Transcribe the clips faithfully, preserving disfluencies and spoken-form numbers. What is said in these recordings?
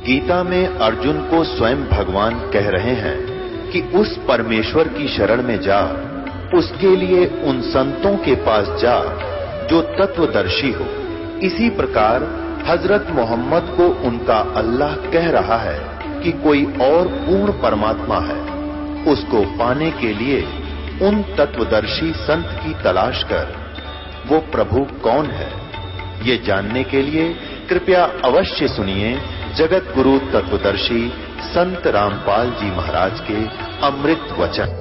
गीता में अर्जुन को स्वयं भगवान कह रहे हैं कि उस परमेश्वर की शरण में जा, उसके लिए उन संतों के पास जा जो तत्वदर्शी हो। इसी प्रकार हजरत मोहम्मद को उनका अल्लाह कह रहा है कि कोई और पूर्ण परमात्मा है। उसको पाने के लिए उन तत्वदर्शी संत की तलाश कर। वो प्रभु कौन है, ये जानने के लिए कृपया अवश्य सुनिए जगत गुरु तत्वदर्शी संत रामपाल जी महाराज के अमृत वचन।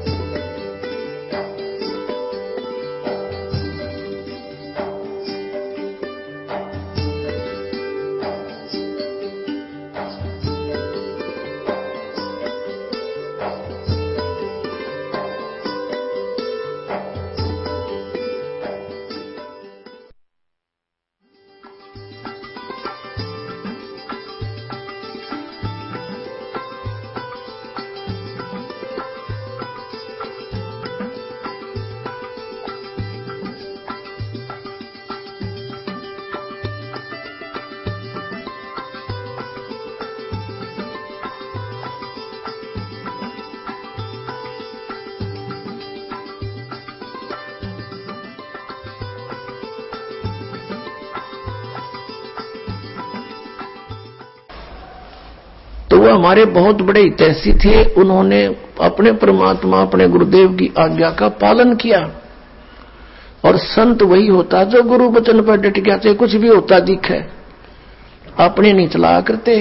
तो वो हमारे बहुत बड़े हितैषी थे। उन्होंने अपने परमात्मा अपने गुरुदेव की आज्ञा का पालन किया। और संत वही होता जो गुरु वचन पर डट गया, चाहे कुछ भी होता दिखे, अपने नहीं चला करते।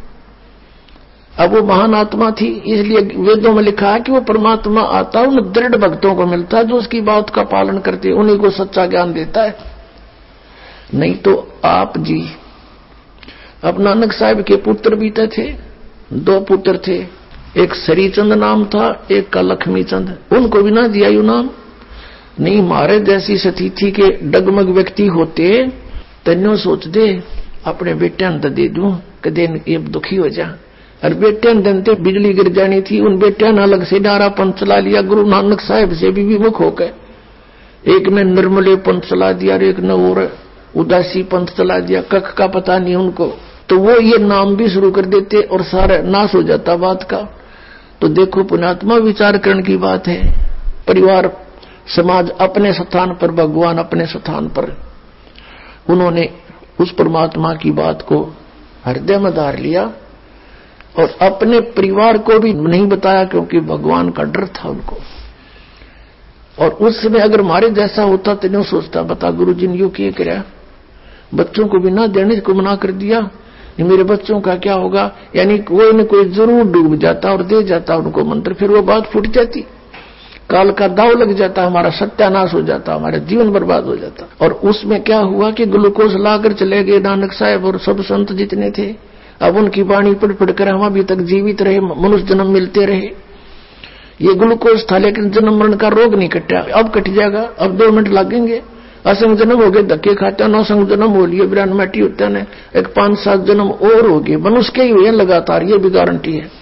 अब वो महान आत्मा थी, इसलिए वेदों में लिखा है कि वो परमात्मा आता उन दृढ़ भक्तों को मिलता है जो उसकी बात का पालन करते, उन्हीं को सच्चा ज्ञान देता है। नहीं तो आप जी अब नानक साहब के पुत्र भी तो थे, दो पुत्र थे, एक श्रीचंद नाम था, एक का लक्ष्मी चंद। उनको भी ना दिया यू नाम। नहीं मारे जैसी स्थिति के डगमग व्यक्ति होते तन्यो सोच दे अपने बेटे ने दे दूं कदे ये दुखी हो जा। और बेटे ने देते बिजली गिर जानी थी, उन बेटे ने अलग से डारा पंथ चला लिया गुरु नानक साहब से भी विमुख होकर। एक ने निर्मले पंथ चला दिया और एक ने और उदासी पंथ चला दिया, कख का पता नहीं उनको। तो वो ये नाम भी शुरू कर देते और सारा नाश हो जाता बात का। तो देखो पुण्यात्मा विचार करने की बात है। परिवार समाज अपने स्थान पर, भगवान अपने स्थान पर, उन्होंने उस परमात्मा की बात को हृदय में धार लिया और अपने परिवार को भी नहीं बताया क्योंकि भगवान का डर था उनको। और उस समय अगर हमारे जैसा होता तो नहीं सोचता, बता गुरु जी ने यूं किए क्या, बच्चों को बिना देने को मना कर दिया, मेरे बच्चों का क्या होगा। यानी कोई न कोई जरूर डूब जाता और दे जाता उनको मंत्र, फिर वो बात फूट जाती, काल का दाव लग जाता, हमारा सत्यानाश हो जाता, हमारा जीवन बर्बाद हो जाता। और उसमें क्या हुआ कि ग्लूकोज लाकर चले गए नानक साहब और सब संत जितने थे। अब उनकी वाणी पढ़ पढ़ कर हम अभी तक जीवित रहे, मनुष्य जन्म मिलते रहे। ये ग्लूकोज था लेकिन जन्म मरण का रोग नहीं कटा, अब कट जाएगा, अब दो मिनट लगेंगे। असंग जन्म हो गए, धक्के खाते, नौसंग जन्म हो लिए, बिरान मैटी होते हैं, एक पांच सात जन्म और हो गए, मनुष्य के ही हुए लगातार, ये भी गारंटी है।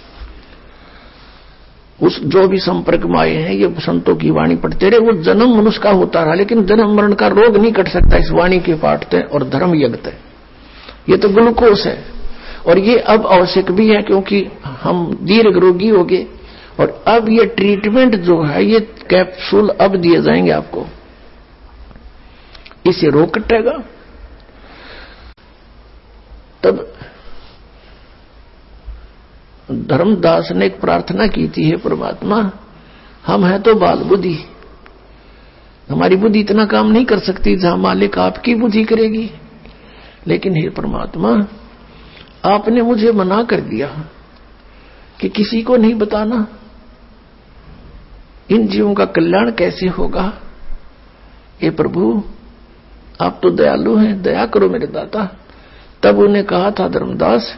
उस जो भी संपर्क में आए हैं ये संतों की वाणी पढ़ते रहे, वो जन्म मनुष्य का होता रहा लेकिन जन्म मरण का रोग नहीं कट सकता इस वाणी के पाठते और धर्म यज्ञते। ये तो ग्लूकोज है और ये अब आवश्यक भी है क्योंकि हम दीर्घ रोगी हो गए। और अब ये ट्रीटमेंट जो है, ये कैप्सूल अब दिए जाएंगे आपको, इसे रोग कटेगा। तब धर्मदास ने एक प्रार्थना की थी, हे परमात्मा हम हैं तो बाल बुद्धि, हमारी बुद्धि इतना काम नहीं कर सकती जहां मालिक आपकी बुद्धि करेगी। लेकिन हे परमात्मा आपने मुझे मना कर दिया कि किसी को नहीं बताना, इन जीवों का कल्याण कैसे होगा। हे प्रभु आप तो दयालु हैं, दया करो मेरे दाता। तब उन्हें कहा था धर्मदास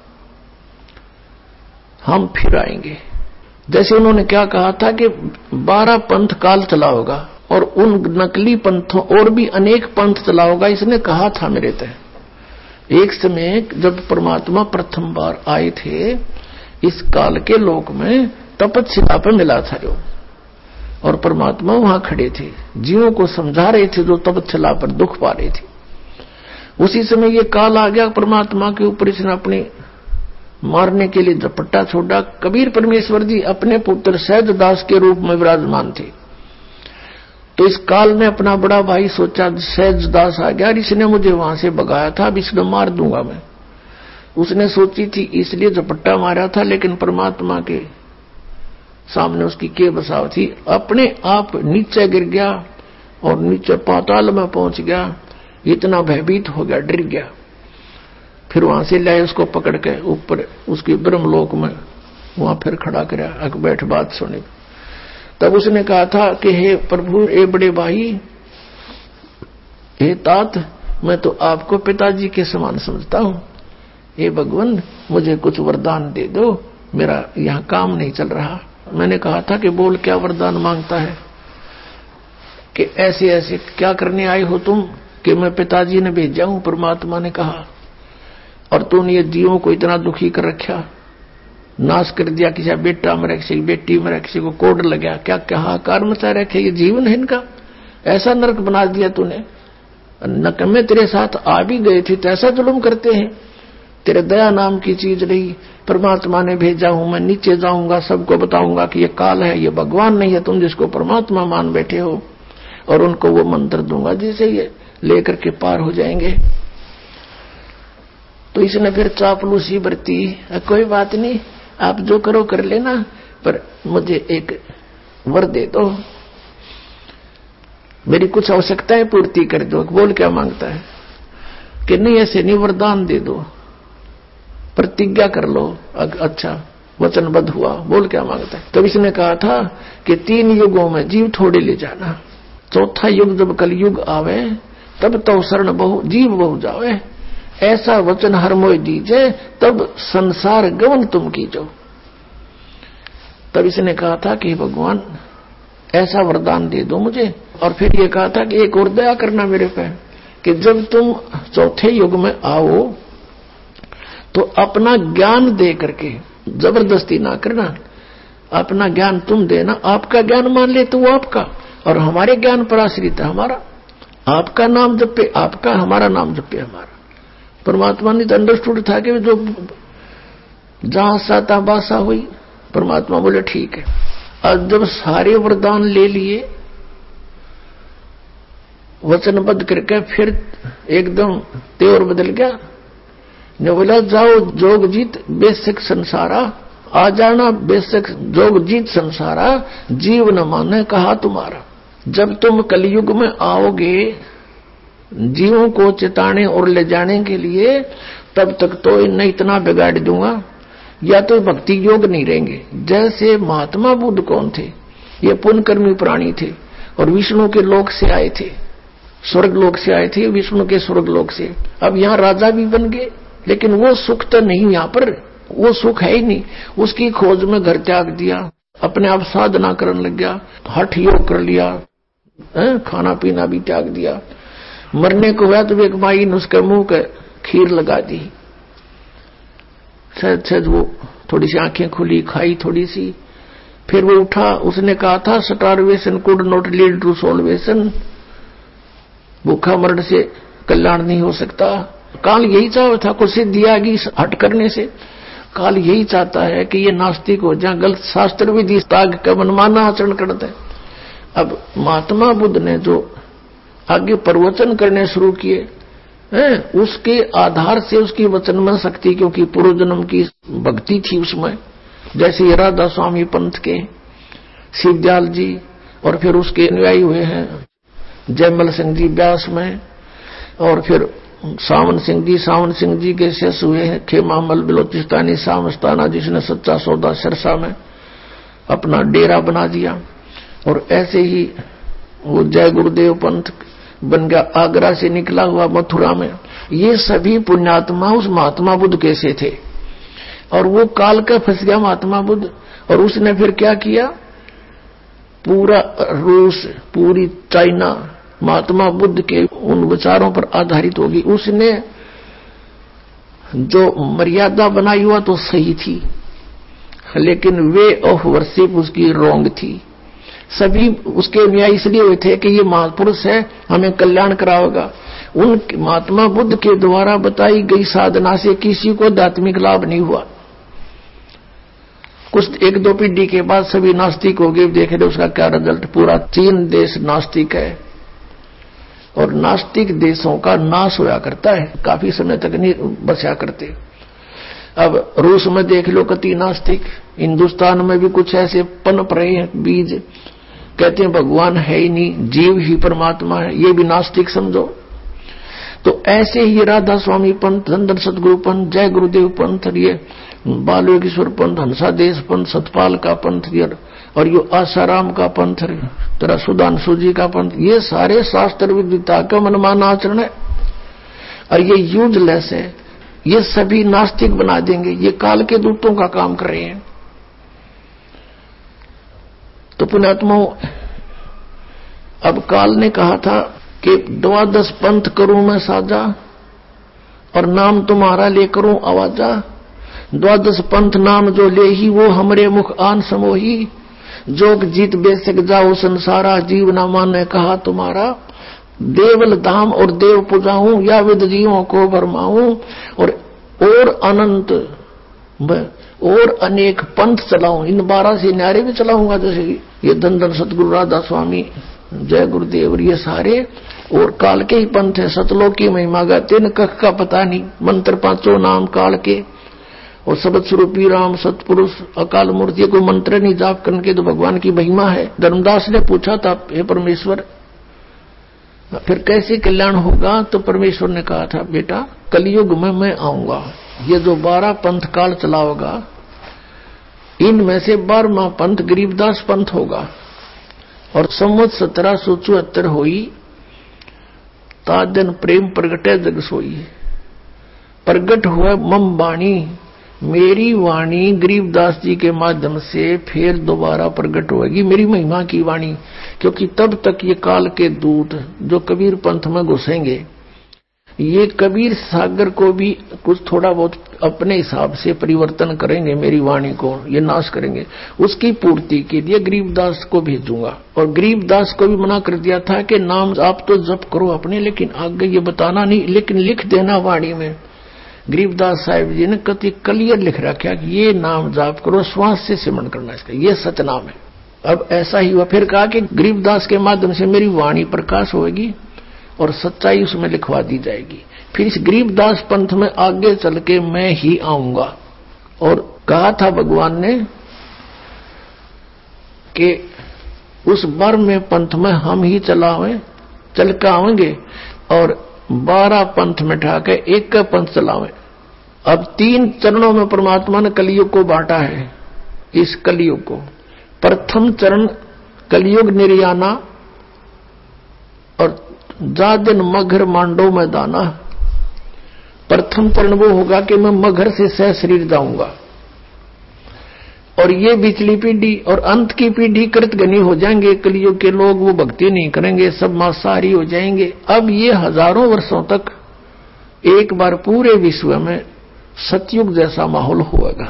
हम फिर आएंगे। जैसे उन्होंने क्या कहा था कि बारह पंथ काल चला होगा और उन नकली पंथों और भी अनेक पंथ चला होगा, इसने कहा था मेरे तय। एक समय जब परमात्मा प्रथम बार आए थे इस काल के लोक में, तपस्या पर मिला था जो, और परमात्मा वहां खड़े थे, जीवों को समझा रहे थे जो तपस्या पर दुख पा रहे थे। उसी समय ये काल आ गया परमात्मा के ऊपर, इसने अपनी मारने के लिए झपट्टा छोड़ा। कबीर परमेश्वर जी अपने पुत्र सहज दास के रूप में विराजमान थे। तो इस काल ने अपना बड़ा भाई सोचा सहज दास आ गया, इसने मुझे वहां से भगाया था, अब इसको मार दूंगा मैं। उसने सोची थी इसलिए झपट्टा मारा था, लेकिन परमात्मा के सामने उसकी के बसाव थी। अपने आप नीचे गिर गया और नीचे पाताल में पहुंच गया। इतना भयभीत हो गया, डर गया। फिर वहां से लाए उसको पकड़ के ऊपर उसके ब्रह्मलोक में वहां फिर खड़ा कराया, अक बैठ बात सुनी। तब उसने कहा था कि हे प्रभु, ए बड़े भाई, हे तात, मैं तो आपको पिताजी के समान समझता हूं। हे भगवान, मुझे कुछ वरदान दे दो, मेरा यहां काम नहीं चल रहा। मैंने कहा था कि बोल, क्या वरदान मांगता है? कि ऐसे ऐसे क्या करने आए हो तुम? कि मैं पिताजी ने भेजा हूं, परमात्मा ने कहा, और तूने ये जीवों को इतना दुखी कर रखा, नाश कर दिया। किसी बेटा मरा, किसी बेटी मरा, किसी को कोड लगा, क्या क्या हाहाकार मचा रखे, ये जीवन है इनका, ऐसा नरक बना दिया तूने। नकमे तेरे साथ आ भी गए थे तो ऐसा जुल्म करते हैं। तेरे दया नाम की चीज नहीं, परमात्मा ने भेजा हूं, मैं नीचे जाऊंगा, सबको बताऊंगा कि ये काल है, ये भगवान नहीं है, तुम जिसको परमात्मा मान बैठे हो, और उनको वो मंत्र दूंगा जिसे ये लेकर के पार हो जाएंगे। तो इसने फिर चापलूसी बरती, कोई बात नहीं, आप जो करो कर लेना, पर मुझे एक वर दे दो, मेरी कुछ आवश्यकताएं पूर्ति कर दो। बोल, क्या मांगता है? कि नहीं ऐसे नहीं, वरदान दे दो, प्रतिज्ञा कर लो। अच्छा, वचनबद्ध हुआ। बोल, क्या मांगता है? तब इसने कहा था कि तीन युगों में जीव थोड़े ले जाना, चौथा युग जब कल युग आवे, तब तो शरण बहु जीव बहु जावे, ऐसा वचन हर मोय दीजे, तब संसार गमन तुम कीजो। तब इसने कहा था कि भगवान ऐसा वरदान दे दो मुझे। और फिर ये कहा था कि एक और दया करना मेरे पे, कि जब तुम चौथे युग में आओ तो अपना ज्ञान दे करके, जबरदस्ती ना करना, अपना ज्ञान तुम देना। आपका ज्ञान मान ले तो वो आपका, और हमारे ज्ञान पर आश्रित है हमारा। आपका नाम जपे आपका, हमारा नाम जपे हमारा। परमात्मा ने तो अंडरस्टूड था कि जो जहां साता बासा हुई, परमात्मा बोले ठीक है। अब जब सारे वरदान ले लिए, वचनबद्ध करके, फिर एकदम तेवर बदल गया। ने बोला जाओ जोग जीत बेशक संसारा, आ जाना बेशक जोग जीत संसारा, जीव न माने कहा तुम्हारा। जब तुम कलयुग में आओगे जीवों को चिताने और ले जाने के लिए, तब तक तो इन्हें इतना बिगाड़ दूंगा, या तो भक्ति योग नहीं रहेंगे। जैसे महात्मा बुद्ध कौन थे? ये पुण्यकर्मी प्राणी थे, और विष्णु के लोक से आए थे, स्वर्ग लोक से आए थे, विष्णु के स्वर्ग लोक से। अब यहाँ राजा भी बन गए, लेकिन वो सुख तो नहीं, यहाँ पर वो सुख है ही नहीं। उसकी खोज में घर त्याग दिया, अपने आप साधना करने लग गया, हठ योग कर लिया, है? खाना पीना भी त्याग दिया। मरने को हुआ तो एक माई ने उसके मुंह के खीर लगा दी, शायद शायद वो थोड़ी सी आंखें खुली, खाई थोड़ी सी, फिर वो उठा। उसने कहा था starvation could not lead to salvation, भूखा मरण से कल्याण नहीं हो सकता। काल यही चाहता था, कुछ सिद्धि आ गई हट करने से। काल यही चाहता है कि ये नास्तिक हो जाए, गलत शास्त्र विधि त्याग के मनमाना आचरण करते हैं। अब महात्मा बुद्ध ने जो आगे प्रवचन करने शुरू किए हैं, उसके आधार से उसकी वचन में शक्ति, क्योंकि पूर्व जन्म की भक्ति थी उसमें, जैसे राधा स्वामी पंथ के सिद्धाल जी, और फिर उसके अनुयायी हुए हैं जयमल सिंह जी व्यास में, और फिर सावन सिंह जी, सावन सिंह जी के शेष हुए हैं खेमामल बिलोचिस्तानी सामस्ताना, जिसने सच्चा सौदा सिरसा में अपना डेरा बना दिया। और ऐसे ही वो जय गुरुदेव पंथ बन गया, आगरा से निकला हुआ मथुरा में। ये सभी पुण्यात्मा उस महात्मा बुद्ध कैसे थे, और वो काल का फंस गया महात्मा बुद्ध। और उसने फिर क्या किया, पूरा रूस, पूरी चाइना महात्मा बुद्ध के उन विचारों पर आधारित होगी। उसने जो मर्यादा बनाई हुआ तो सही थी, लेकिन वे ऑफ वर्शिप उसकी रॉन्ग थी। सभी उसके अनुयायी इसलिए हुए थे कि ये महापुरुष है, हमें कल्याण कराएगा। उन महात्मा बुद्ध के द्वारा बताई गई साधना से किसी को आध्यात्मिक लाभ नहीं हुआ। कुछ एक दो पीढ़ी के बाद सभी नास्तिक हो गए। देख रहे उसका क्या रिजल्ट, पूरा चीन देश नास्तिक है और नास्तिक देशों का नाश होया करता है, काफी समय तक नहीं बचा करते। अब रूस में देख लो कति नास्तिक, हिंदुस्तान में भी कुछ ऐसे पनप रहे हैं बीज, कहते हैं भगवान है ही नहीं, जीव ही परमात्मा है, ये भी नास्तिक समझो। तो ऐसे ही राधा स्वामी पंथ, धनधन सतगुरु पंथ, जय गुरुदेव पंथ, ये बाल योगेश्वर पंथ, हंसादेश पंथ, सतपाल का पंथ और ये आसाराम का पंथ, तेरा सुधांशु जी का पंथ, ये सारे शास्त्र विद्वता का मनमाना आचरण है और ये यूजलेस है। ये सभी नास्तिक बना देंगे, ये काल के दूतों का काम कर रहे हैं। तो पुण्यात्माओं, अब काल ने कहा था कि द्वादश पंथ करूं मैं साजा और नाम तुम्हारा ले करूं आवाजा। द्वादश पंथ नाम जो ले ही वो हमरे मुख आन समोही, जोग जीत बेसक जाओ संसारा, जीव ना माने कहा तुम्हारा। देवल धाम और देव पुजाऊं या विद जीवों को भरमाऊं और और अनंत और अनेक पंथ चलाऊं। इन बारह से न्यारे भी चलाऊंगा, जैसे ये धनधन सतगुरु राधा स्वामी, जय गुरुदेव, ये सारे और काल के ही पंथ है। सतलोक की महिमा गाते न कख का पता नहीं, मंत्र पांचों नाम काल के और सबद स्वरूपी राम सतपुरुष अकाल मूर्ति को मंत्र नहीं जाप करके तो भगवान की महिमा है। धर्मदास ने पूछा था, हे परमेश्वर फिर कैसे कल्याण होगा? तो परमेश्वर ने कहा था, बेटा कलयुग में मैं आऊंगा, ये जो बारह पंथ काल चलाओगा इनमें से बारहवां पंथ गरीबदास पंथ होगा। और संवत सत्रह सौ चौहत्तर हुई ताजन प्रेम प्रगटे जग सोई, प्रगट हुआ मम वाणी, मेरी वाणी गरीबदास जी के माध्यम से फिर दोबारा प्रकट होगी, मेरी महिमा की वाणी। क्योंकि तब तक ये काल के दूत जो कबीर पंथ में घुसेंगे, ये कबीर सागर को भी कुछ थोड़ा बहुत अपने हिसाब से परिवर्तन करेंगे, मेरी वाणी को ये नाश करेंगे। उसकी पूर्ति के लिए गरीबदास को भेजूंगा। और गरीबदास को भी मना कर दिया था कि नाम आप तो जप करो अपने, लेकिन आगे ये बताना नहीं, लेकिन लिख देना वाणी में। गरीबदास साहिब जी ने कति क्लियर लिख रखा कि ये नाम जाप करो, श्वास से सिमरण करना इसका, ये सच नाम है। अब ऐसा ही हुआ, फिर कहा कि गरीबदास के माध्यम से मेरी वाणी प्रकाश होगी और सच्चाई उसमें लिखवा दी जाएगी। फिर इस गरीबदास पंथ में आगे चल के मैं ही आऊंगा। और कहा था भगवान ने कि उस बर में पंथ में हम ही चलावे चल के आवेंगे और बारह पंथ में ठाके एक का पंथ चलावे। अब तीन चरणों में परमात्मा ने कलयुग को बांटा है। इस कलयुग को प्रथम चरण कलयुग निर्याना और जा दिन मगर मांडो में दाना। प्रथम चरण वो होगा कि मैं मगर से सह शरीर जाऊंगा और ये बिचली पीढ़ी और अंत की पीढ़ी कृतघ्नी हो जाएंगे। कलयुग के लोग वो भक्ति नहीं करेंगे, सब मांसाहारी हो जाएंगे। अब ये हजारों वर्षों तक एक बार पूरे विश्व में सतयुग जैसा माहौल होगा।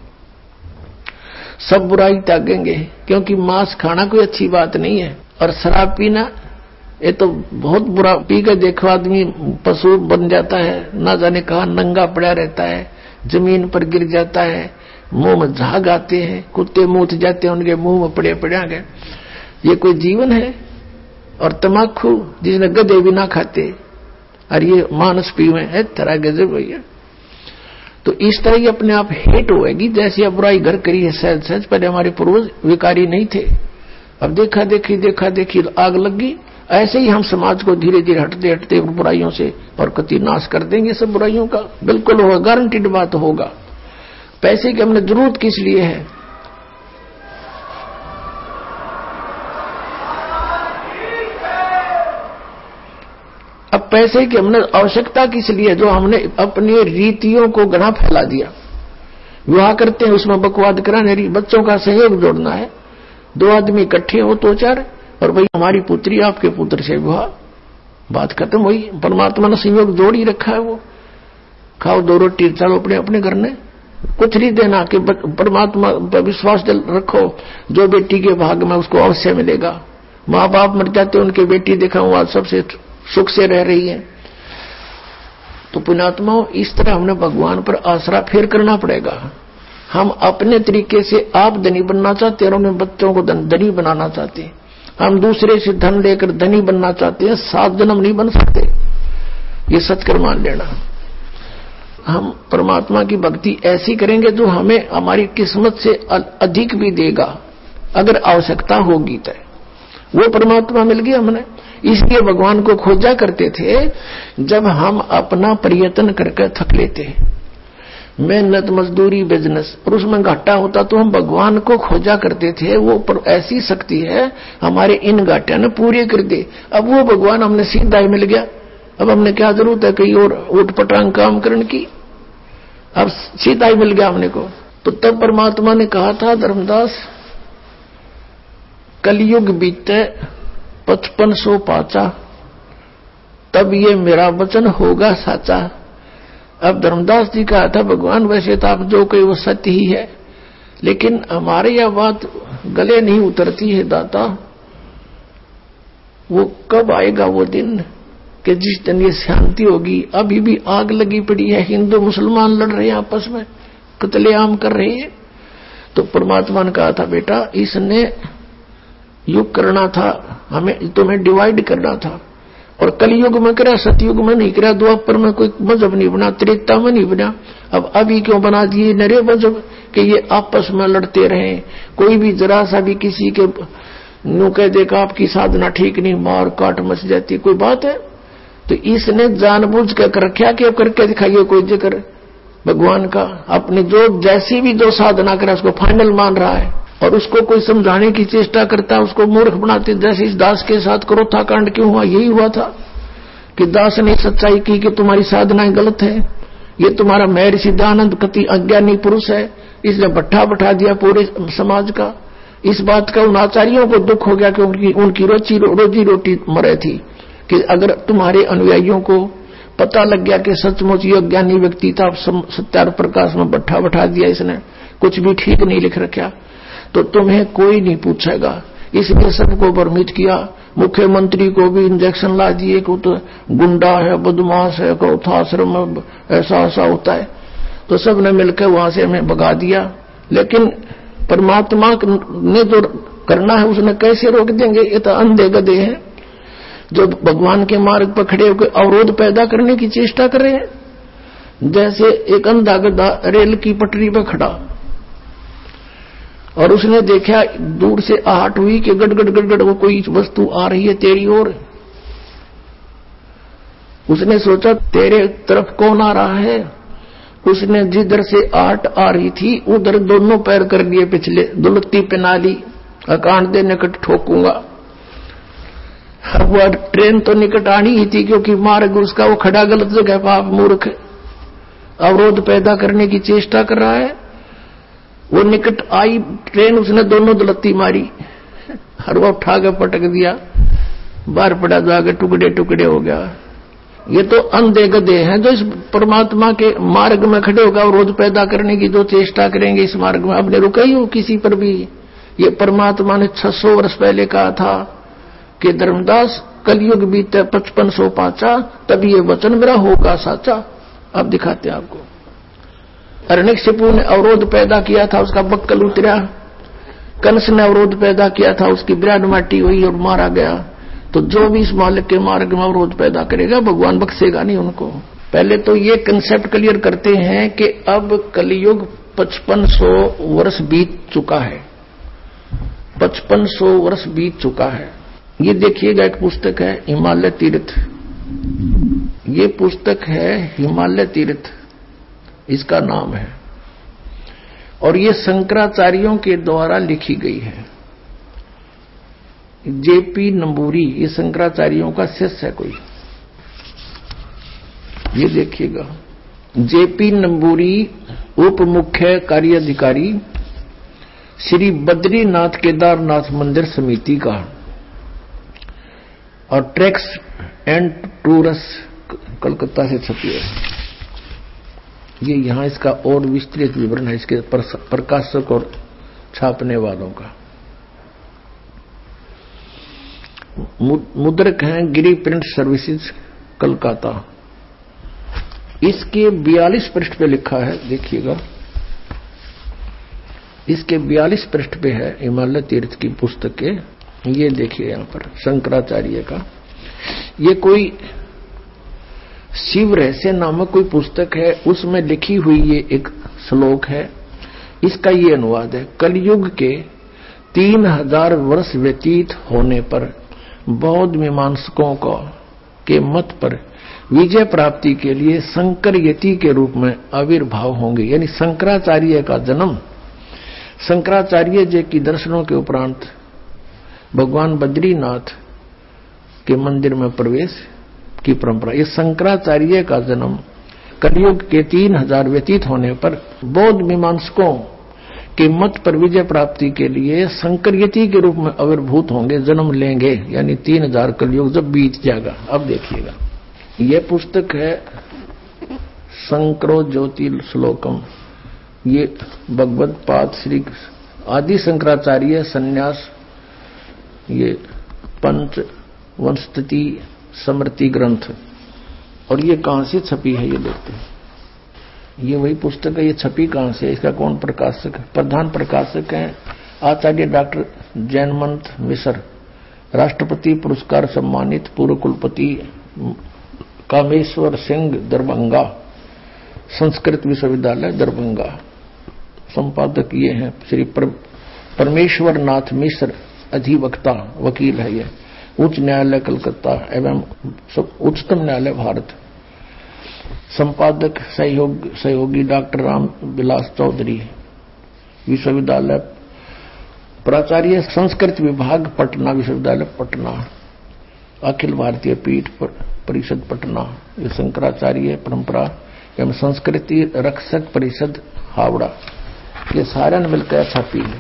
सब बुराई त्यागेंगे, क्योंकि मांस खाना कोई अच्छी बात नहीं है और शराब पीना ये तो बहुत बुरा। पी के देखो आदमी पशु बन जाता है, ना जाने कहा नंगा पड़ा रहता है, जमीन पर गिर जाता है, मुंह में झाग आते हैं, कुत्ते मूत जाते हैं उनके मुंह में पड़े पड़ा गए। ये कोई जीवन है? और तमाकू जिसने गधे भी ना खाते और ये मानस पीवे है, तरह गजब भैया। तो इस तरह ही अपने आप हेट होएगी। जैसे अब बुराई घर करी है सहज सहज, पहले हमारे पूर्वज विकारी नहीं थे, अब देखा देखी देखा देखी आग लग गई। ऐसे ही हम समाज को धीरे धीरे हटते हटते बुराइयों से और कति नाश कर देंगे सब बुराइयों का। बिल्कुल होगा, गारंटीड बात होगा। पैसे की हमने जरूरत किस लिए है? अब पैसे की हमने आवश्यकता किस लिए? जो हमने अपनी रीतियों को गढ़ा फैला दिया। विवाह करते हैं उसमें बकवाद कराने, बच्चों का सहयोग जोड़ना है। दो आदमी इकट्ठे हो तो चार, और भाई हमारी पुत्री आपके पुत्र से विवाह, बात खत्म हुई। परमात्मा ने संयोग जोड़ ही रखा है। वो खाओ दो रोटी चलो अपने अपने घर में, कुछ नहीं देना कि परमात्मा पर विश्वास रखो, जो बेटी के भाग में उसको अवश्य मिलेगा। माँ बाप मर जाते उनके बेटी देखा हुआ आज सबसे सुख से रह रही है। तो पुण्यात्माओं, इस तरह हमने भगवान पर आसरा फेर करना पड़ेगा। हम अपने तरीके से आप धनी बनना चाहते हैं और अपने बच्चों को धनी बनाना चाहते हैं। हम दूसरे से धन लेकर धनी बनना चाहते हैं, सात जन्म नहीं बन सकते। ये सचकर मान लेना। हम परमात्मा की भक्ति ऐसी करेंगे जो हमें हमारी किस्मत से अधिक भी देगा, अगर आवश्यकता होगी तो। वो परमात्मा मिल गया हमने, इसलिए भगवान को खोजा करते थे। जब हम अपना प्रयत्न करके थक लेते, मेहनत मजदूरी बिजनेस, और उसमें घाटा होता तो हम भगवान को खोजा करते थे। वो ऐसी शक्ति है हमारे इन घाटिया ने पूरे कर दे। अब वो भगवान हमने सीधा ही मिल गया, अब हमने क्या जरूरत है कहीं और उठ पटांग काम करने की, अब सीधा ही मिल गया हमने को। तो तब परमात्मा ने कहा था, धर्मदास कलयुग बीते पचपन सौ पाचा, तब ये मेरा वचन होगा साचा। अब धर्मदास जी कहा था, भगवान वैसे तो आप जो कहे वो सत्य ही है, लेकिन हमारे यह बात गले नहीं उतरती है दाता। वो कब आएगा वो दिन कि जिस दिन ये शांति होगी। अभी भी आग लगी पड़ी है, हिंदू मुसलमान लड़ रहे हैं आपस में, कत्लेआम कर रहे हैं। तो परमात्मा ने कहा था, बेटा इसने युग करना था, हमें तुम्हें डिवाइड करना था। और कलयुग में करा, सतयुग में नहीं करा, द्वापर में कोई मजहब नहीं बना, त्रेता में नहीं बना। अब अभी क्यों बना दिए नरे मजहब कि ये आपस में लड़ते रहे। कोई भी जरा सा भी किसी के नु कह देगा आपकी साधना ठीक नहीं, मार काट मच जाती, कोई बात है। तो इसने जानबूझ कर कर रखा कि अब करके दिखाइए कोई जिक्र भगवान का। अपने जो जैसी भी जो साधना करा उसको फाइनल मान रहा है, और उसको कोई समझाने की चेष्टा करता है, उसको मूर्ख बनाते। जैसे इस दास के साथ क्रोथा कांड क्यों हुआ, यही हुआ था कि दास ने सच्चाई की कि तुम्हारी साधनाएं गलत है, ये तुम्हारा महर्षि सिद्धानंद कति अज्ञानी पुरुष है। इसने भट्ठा बैठा दिया पूरे समाज का। इस बात का उन आचार्यों को दुख हो गया कि उनकी उनकी रोजी रोजी रोटी मरे थी कि अगर तुम्हारे अनुयायियों को पता लग गया कि सचमुच ये अज्ञानी व्यक्ति था, सत्यार प्रकाश में भट्ठा बैठा दिया, इसने कुछ भी ठीक नहीं लिख रखा, तो तुम्हें कोई नहीं पूछेगा। इसलिए सबको भ्रमित किया। मुख्यमंत्री को भी इंजेक्शन ला दिए कि तो गुंडा है, बदमाश है, कौथाश्रम में ऐसा ऐसा होता है। तो सबने मिलकर वहां से हमें भगा दिया। लेकिन परमात्मा ने जो करना है उसने कैसे रोक देंगे। ये तो अंधे गधे हैं जो भगवान के मार्ग पर खड़े होकर अवरोध पैदा करने की चेष्टा कर रहे हैं। जैसे एक अंधा गधा रेल की पटरी पर खड़ा, और उसने देखा दूर से आहट हुई कि गड़गड़ गड़गड़ वो कोई वस्तु आ रही है तेरी ओर। उसने सोचा तेरे तरफ कौन आ रहा है। उसने जिधर से आहट आ रही थी उधर दोनों पैर कर दिए पिछले, दुलत्ती पहना ली, अकांड दे निकट ठोकूंगा। अब वह ट्रेन तो निकट आनी ही थी क्योंकि मार्ग उसका वो खड़ा गलत जगह पर, आप मूर्ख अवरोध पैदा करने की चेष्टा कर रहा है। वो निकट आई ट्रेन, उसने दोनों दुलत्ती मारी और वो उठा के पटक दिया, बाहर पड़ा जाके टुकड़े टुकड़े हो गया। ये तो अंधे गधे हैं जो इस परमात्मा के मार्ग में खड़े होगा और रोज पैदा करने की जो चेष्टा करेंगे इस मार्ग में। आपने रुका ही हो किसी पर भी। ये परमात्मा ने छह सौ वर्ष पहले कहा था कि धर्मदास कलयुग बीते पचपन सौ पाचा, तब ये वचन मेरा होगा साचा। अब दिखाते हैं आपको। हिरण्यकशिपु ने अवरोध पैदा किया था, उसका बक्कल उतरा। कंस ने अवरोध पैदा किया था, उसकी बिराड माटी हुई और मारा गया। तो जो भी इस मालिक के मार्ग में अवरोध पैदा करेगा भगवान बख्शेगा नहीं उनको। पहले तो ये कंसेप्ट क्लियर करते हैं कि अब कलयुग पचपन सौ वर्ष बीत चुका है। पचपन सौ वर्ष बीत चुका है। ये देखिएगा, एक पुस्तक है हिमालय तीर्थ। ये पुस्तक है हिमालय तीर्थ, इसका नाम है, और ये शंकराचार्यों के द्वारा लिखी गई है। जेपी नंबूरी ये शंकराचार्यों का शिष्य है कोई। ये देखिएगा, जेपी नंबूरी उप मुख्य कार्याधिकारी श्री बद्रीनाथ केदारनाथ मंदिर समिति का, और ट्रैक्स एंड टूरस कलकत्ता से छपी है। ये यहां इसका और विस्तृत विवरण है इसके प्रकाशक और छापने वालों का। मुद्रक हैं गिरी प्रिंट सर्विसेज कलकत्ता। इसके बयालीस पृष्ठ पे लिखा है, देखिएगा। इसके बयालीस पृष्ठ पे है हिमालय तीर्थ की पुस्तक के। ये देखिए यहां पर शंकराचार्य का, ये कोई शिव रहस्य नामक कोई पुस्तक है, उसमें लिखी हुई ये एक श्लोक है। इसका ये अनुवाद है, कलयुग के तीन हजार वर्ष व्यतीत होने पर बौद्ध मीमांसकों को के मत पर विजय प्राप्ति के लिए शंकर यति के रूप में आविर्भाव होंगे। यानी शंकराचार्य का जन्म, शंकराचार्य जी की दर्शनों के उपरांत भगवान बद्रीनाथ के मंदिर में प्रवेश की परंपरा। ये शंकराचार्य का जन्म कलयुग के तीन हजार व्यतीत होने पर बौद्ध मीमांसकों के मत पर विजय प्राप्ति के लिए शंकरयति के रूप में आविर्भूत होंगे, जन्म लेंगे। यानी तीन हजार कलयुग जब बीत जाएगा। अब देखिएगा, यह पुस्तक है शंकरो ज्योति श्लोकम। ये भगवत पाद श्री आदि शंकराचार्य संन्यास, ये पंच वंशति स्मृति ग्रंथ। और ये कहां से छपी है ये देखते हैं। ये वही पुस्तक है। ये छपी कहां से, इसका कौन प्रकाशक है? प्रधान प्रकाशक हैं आचार्य डॉक्टर जैनमंत मिश्र, राष्ट्रपति पुरस्कार सम्मानित पूर्व कुलपति कामेश्वर सिंह दरभंगा, संस्कृत विश्वविद्यालय दरभंगा। संपादक ये हैं श्री परमेश्वर नाथ मिश्र, अधिवक्ता वकील है ये, उच्च न्यायालय कलकत्ता एवं उच्चतम न्यायालय भारत। संपादक सहयोग सहयोगी डॉक्टर राम विलास चौधरी, विश्वविद्यालय प्राचार्य संस्कृत विभाग पटना विश्वविद्यालय पटना, अखिल भारतीय पीठ परिषद पटना। ये शंकराचार्य परंपरा एवं संस्कृति रक्षक परिषद हावड़ा। ये सारे ने मिलकर छपी है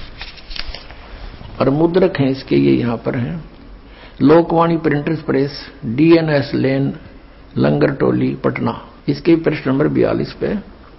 और मुद्रक हैं इसके, ये यहां पर हैं। Lokvani printers press, DNS lane, Langar Toli Patna. इसके पृष्ठ नंबर बयालीस पे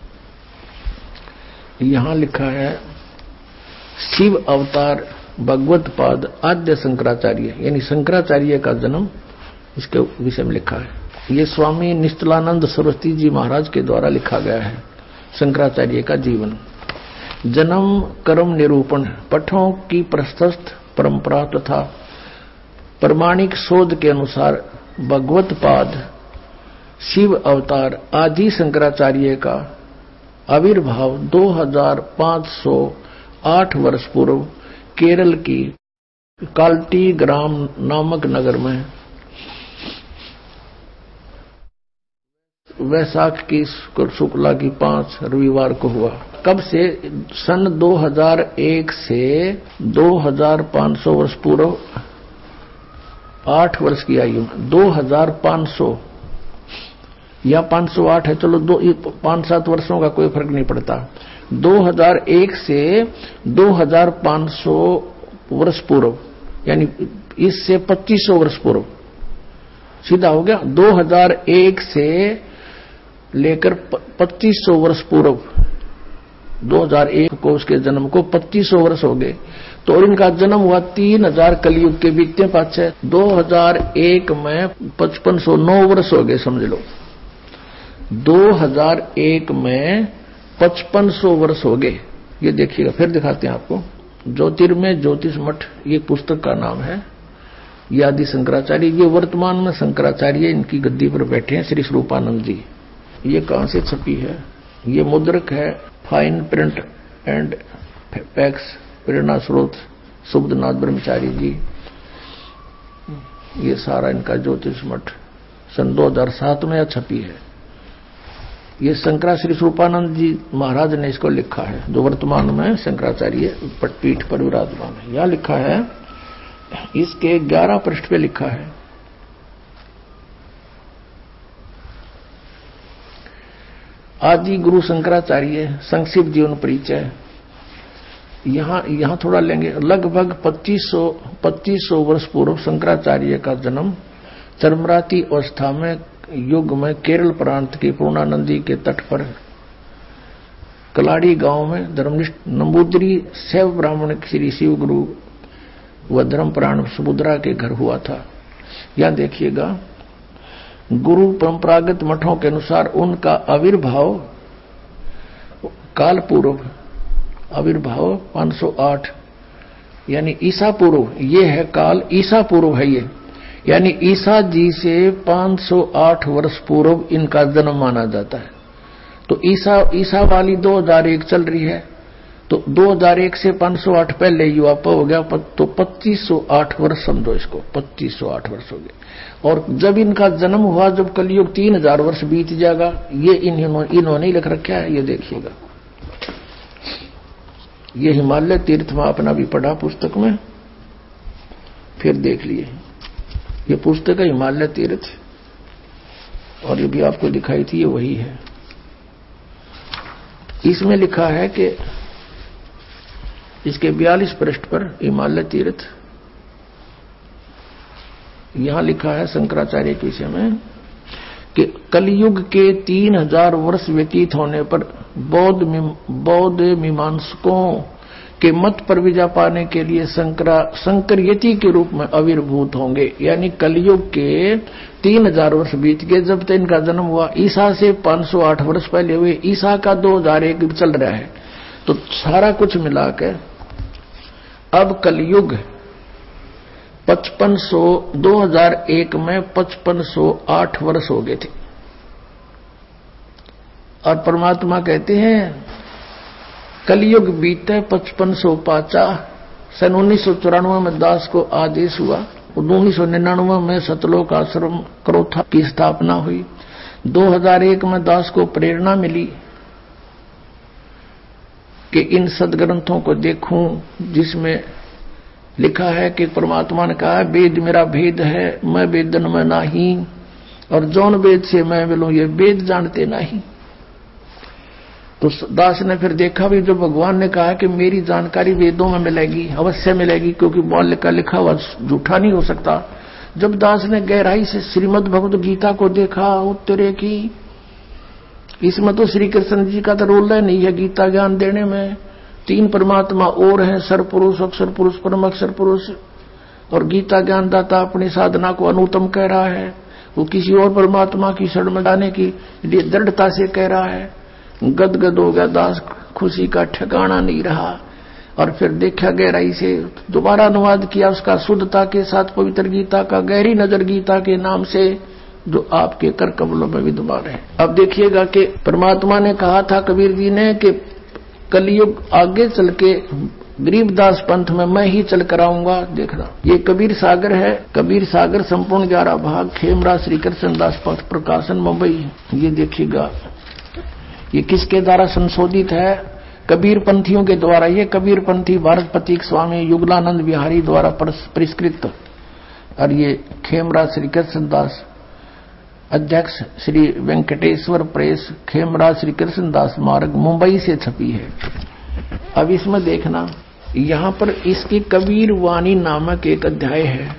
यहां लिखा है शिव अवतार भगवत पाद आद्य शंकराचार्य, यानी शंकराचार्य का जन्म इसके विषय में लिखा है। ये स्वामी निश्चलानंद सरस्वती जी महाराज के द्वारा लिखा गया है। शंकराचार्य का जीवन, जन्म, कर्म निरूपण, पठों की प्रशस्त परंपरा तथा प्रमाणिक शोध के अनुसार भगवत पाद शिव अवतार आदि शंकराचार्य का आविर्भाव दो हजार पांच सौ आठ वर्ष पूर्व केरल की काल्टी ग्राम नामक नगर में वैशाख की शुक्ला की पांच रविवार को हुआ। कब से? सन दो हजार एक से दो हजार पांच सौ वर्ष पूर्व, आठ वर्ष की आयु में। दो हजार पांच सौ या पांच सौ आठ है, चलो दो पांच सात वर्षों का कोई फर्क नहीं पड़ता। दो हजार एक से दो हजार पांच सौ वर्ष पूर्व, यानी इससे पच्चीस सौ वर्ष पूर्व, सीधा हो गया। दो हजार एक से लेकर पच्चीस सौ वर्ष पूर्व, दो हजार एक को उसके जन्म को पच्चीस सौ वर्ष हो गए। तो और इनका जन्म हुआ तीन हजार कलयुग के बीतते पाछे। दो हजार एक में पचपन सौ नौ वर्ष हो गए, समझ लो। दो हजार एक में पचपन सौ वर्ष हो गए। ये देखिएगा, फिर दिखाते हैं आपको। ज्योतिर्मय ज्योतिष मठ ये पुस्तक का नाम है। ये आदि शंकराचार्य, ये वर्तमान में शंकराचार्य इनकी गद्दी पर बैठे हैं, श्री स्वरूपानंद जी। ये कहां से छपी है? ये मुद्रक है फाइन प्रिंट एंड पैक्स, प्रेरणा स्रोत सुबुधनाथ ब्रह्मचारी जी। ये सारा इनका ज्योतिष मठ सन दो हजार सात में छपी है। ये शंकरा श्री स्वरूपानंद जी महाराज ने इसको लिखा है, जो वर्तमान में शंकराचार्य पीठ पर विराजमान है। यह लिखा है, इसके ग्यारह पृष्ठ पे लिखा है, आदि गुरु शंकराचार्य संक्षिप्त जीवन परिचय। यहां यहां थोड़ा लेंगे। लगभग पच्चीस सौ पच्चीस सौ वर्ष पूर्व शंकराचार्य का जन्म चरमराती अवस्था में युग में केरल प्रांत की पूर्णा नदी के तट पर कलाड़ी गांव में धर्मनिष्ठ नंबूदरी शैव ब्राह्मण श्री शिव गुरु व धर्मप्राण सुभद्रा के घर हुआ था। यहां देखिएगा, गुरु परंपरागत मठों के अनुसार उनका आविर्भाव काल पूर्व आविर्भाव पाँच सौ आठ यानी ईसा पूर्व, ये है काल ईसा पूर्व है ये, यानी ईसा जी से पाँच सौ आठ वर्ष पूर्व इनका जन्म माना जाता है। तो ईसा ईसा वाली दो हज़ार एक चल रही है, तो दो हज़ार एक से पाँच सौ आठ पहले युवाप हो गया, तो पच्चीस सौ आठ वर्ष समझो इसको, पच्चीस सौ आठ वर्ष हो गए। और जब इनका जन्म हुआ, जब कलयुग तीन हजार वर्ष बीत जाएगा, ये इन्होंने इन्होंने लिख रखा है, ये देखिएगा। ये हिमालय तीर्थ में आपने भी पढ़ा पुस्तक में, फिर देख लिए। ये पुस्तक है हिमालय तीर्थ, और ये भी आपको दिखाई थी, ये वही है। इसमें लिखा है कि इसके बयालीस पृष्ठ पर हिमालय तीर्थ, यहां लिखा है शंकराचार्य के विषय में कि कलयुग के तीन हजार वर्ष व्यतीत होने पर बौद्ध बौद्ध मीमांसकों के मत पर विजय पाने के लिए शंकरा शंकरयति के रूप में आविर्भूत होंगे। यानी कलयुग के तीन हजार वर्ष बीत गए जब तक इनका जन्म हुआ। ईसा से पाँच सौ आठ वर्ष पहले हुए, ईसा का दो हज़ार एक चल रहा है, तो सारा कुछ मिलाकर अब कलयुग पचपन सौ दो हज़ार एक में पचपन सौ आठ वर्ष हो गए थे। और परमात्मा कहते हैं कलयुग बीते पचपन सौ पाचा। सन उन्नीस सौ चौरानवे में दास को आदेश हुआ, उन्नीस सौ निन्यानवे में सतलोक आश्रम क्रोथा की स्थापना हुई। दो हज़ार एक में दास को प्रेरणा मिली कि इन सदग्रंथों को देखूं, जिसमें लिखा है कि परमात्मा ने कहा वेद मेरा भेद है, मैं वेदन में नहीं, और जौन वेद से मैं मिलूं ये वेद जानते नहीं। तो दास ने फिर देखा भी, जो भगवान ने कहा कि मेरी जानकारी वेदों में मिलेगी, अवश्य मिलेगी, क्योंकि मौल्य का लिखा हुआ झूठा नहीं हो सकता। जब दास ने गहराई से श्रीमद् भगवद गीता को देखा, उत्तरे की इसमें तो श्री कृष्ण जी का तो रोल नहीं है गीता ज्ञान देने में। तीन परमात्मा और हैं, सर्वपुरुष, अक्षर पुरुष, परम अक्षर पुरुष, और गीता ज्ञान दाता अपनी साधना को अनुत्तम कह रहा है। वो किसी और परमात्मा की शरण में जाने की लिए दृढ़ता से कह रहा है। गदगद हो गया दास, खुशी का ठिकाना नहीं रहा। और फिर देखा गहराई से, दोबारा अनुवाद किया उसका शुद्धता के साथ पवित्र गीता का, गहरी नजर गीता के नाम से, जो आपके कर कमलों में विद्यमान है। अब देखिएगा कि परमात्मा ने कहा था कबीर जी ने कि कलयुग आगे चल के गरीबदास पंथ में मैं ही चल कर आऊंगा। देखना, ये कबीर सागर है, कबीर सागर संपूर्ण ग्यारह भाग, खेमरा श्री कृष्ण दास पंथ प्रकाशन मुंबई। ये देखिएगा ये किसके द्वारा संशोधित है? कबीर पंथियों के द्वारा। ये कबीर पंथी भारत प्रतीक स्वामी युगलानंद बिहारी द्वारा परिष्कृत। और ये खेमरा श्री कृष्ण दास अध्यक्ष श्री वेंकटेश्वर प्रेस, खेमरा श्री कृष्ण दास मार्ग, मुंबई से छपी है। अब इसमें देखना, यहां पर इसकी कबीर वाणी नामक एक अध्याय है,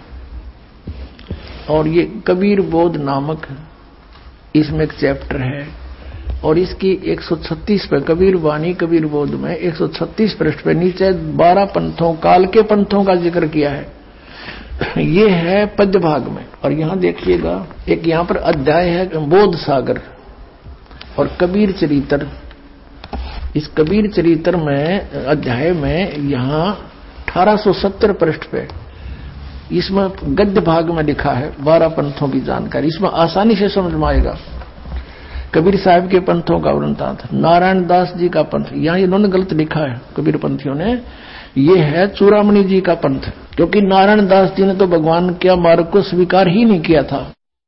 और ये कबीर बोध नामक इसमें एक चैप्टर है, और इसकी एक सौ छत्तीस पे कबीर वाणी कबीर बोध में एक सौ छत्तीस पृष्ठ पे नीचे बारह पंथों, काल के पंथों का जिक्र किया है। ये है पद्य भाग में। और यहां देखिएगा एक यहां पर अध्याय है बोध सागर और कबीर चरित्र। इस कबीर चरित्र में अध्याय में यहां अठारह सौ सत्तर पृष्ठ पे इसमें गद्य भाग में लिखा है बारह पंथों की जानकारी। इसमें आसानी से समझ में आएगा। कबीर साहब के पंथों का वृंतांत, नारायण दास जी का पंथ, यहां इन्होंने गलत लिखा है कबीर पंथियों ने, ये है चूड़ामणि जी का पंथ, क्योंकि नारायण दास जी ने तो भगवान के मार्ग को स्वीकार ही नहीं किया था।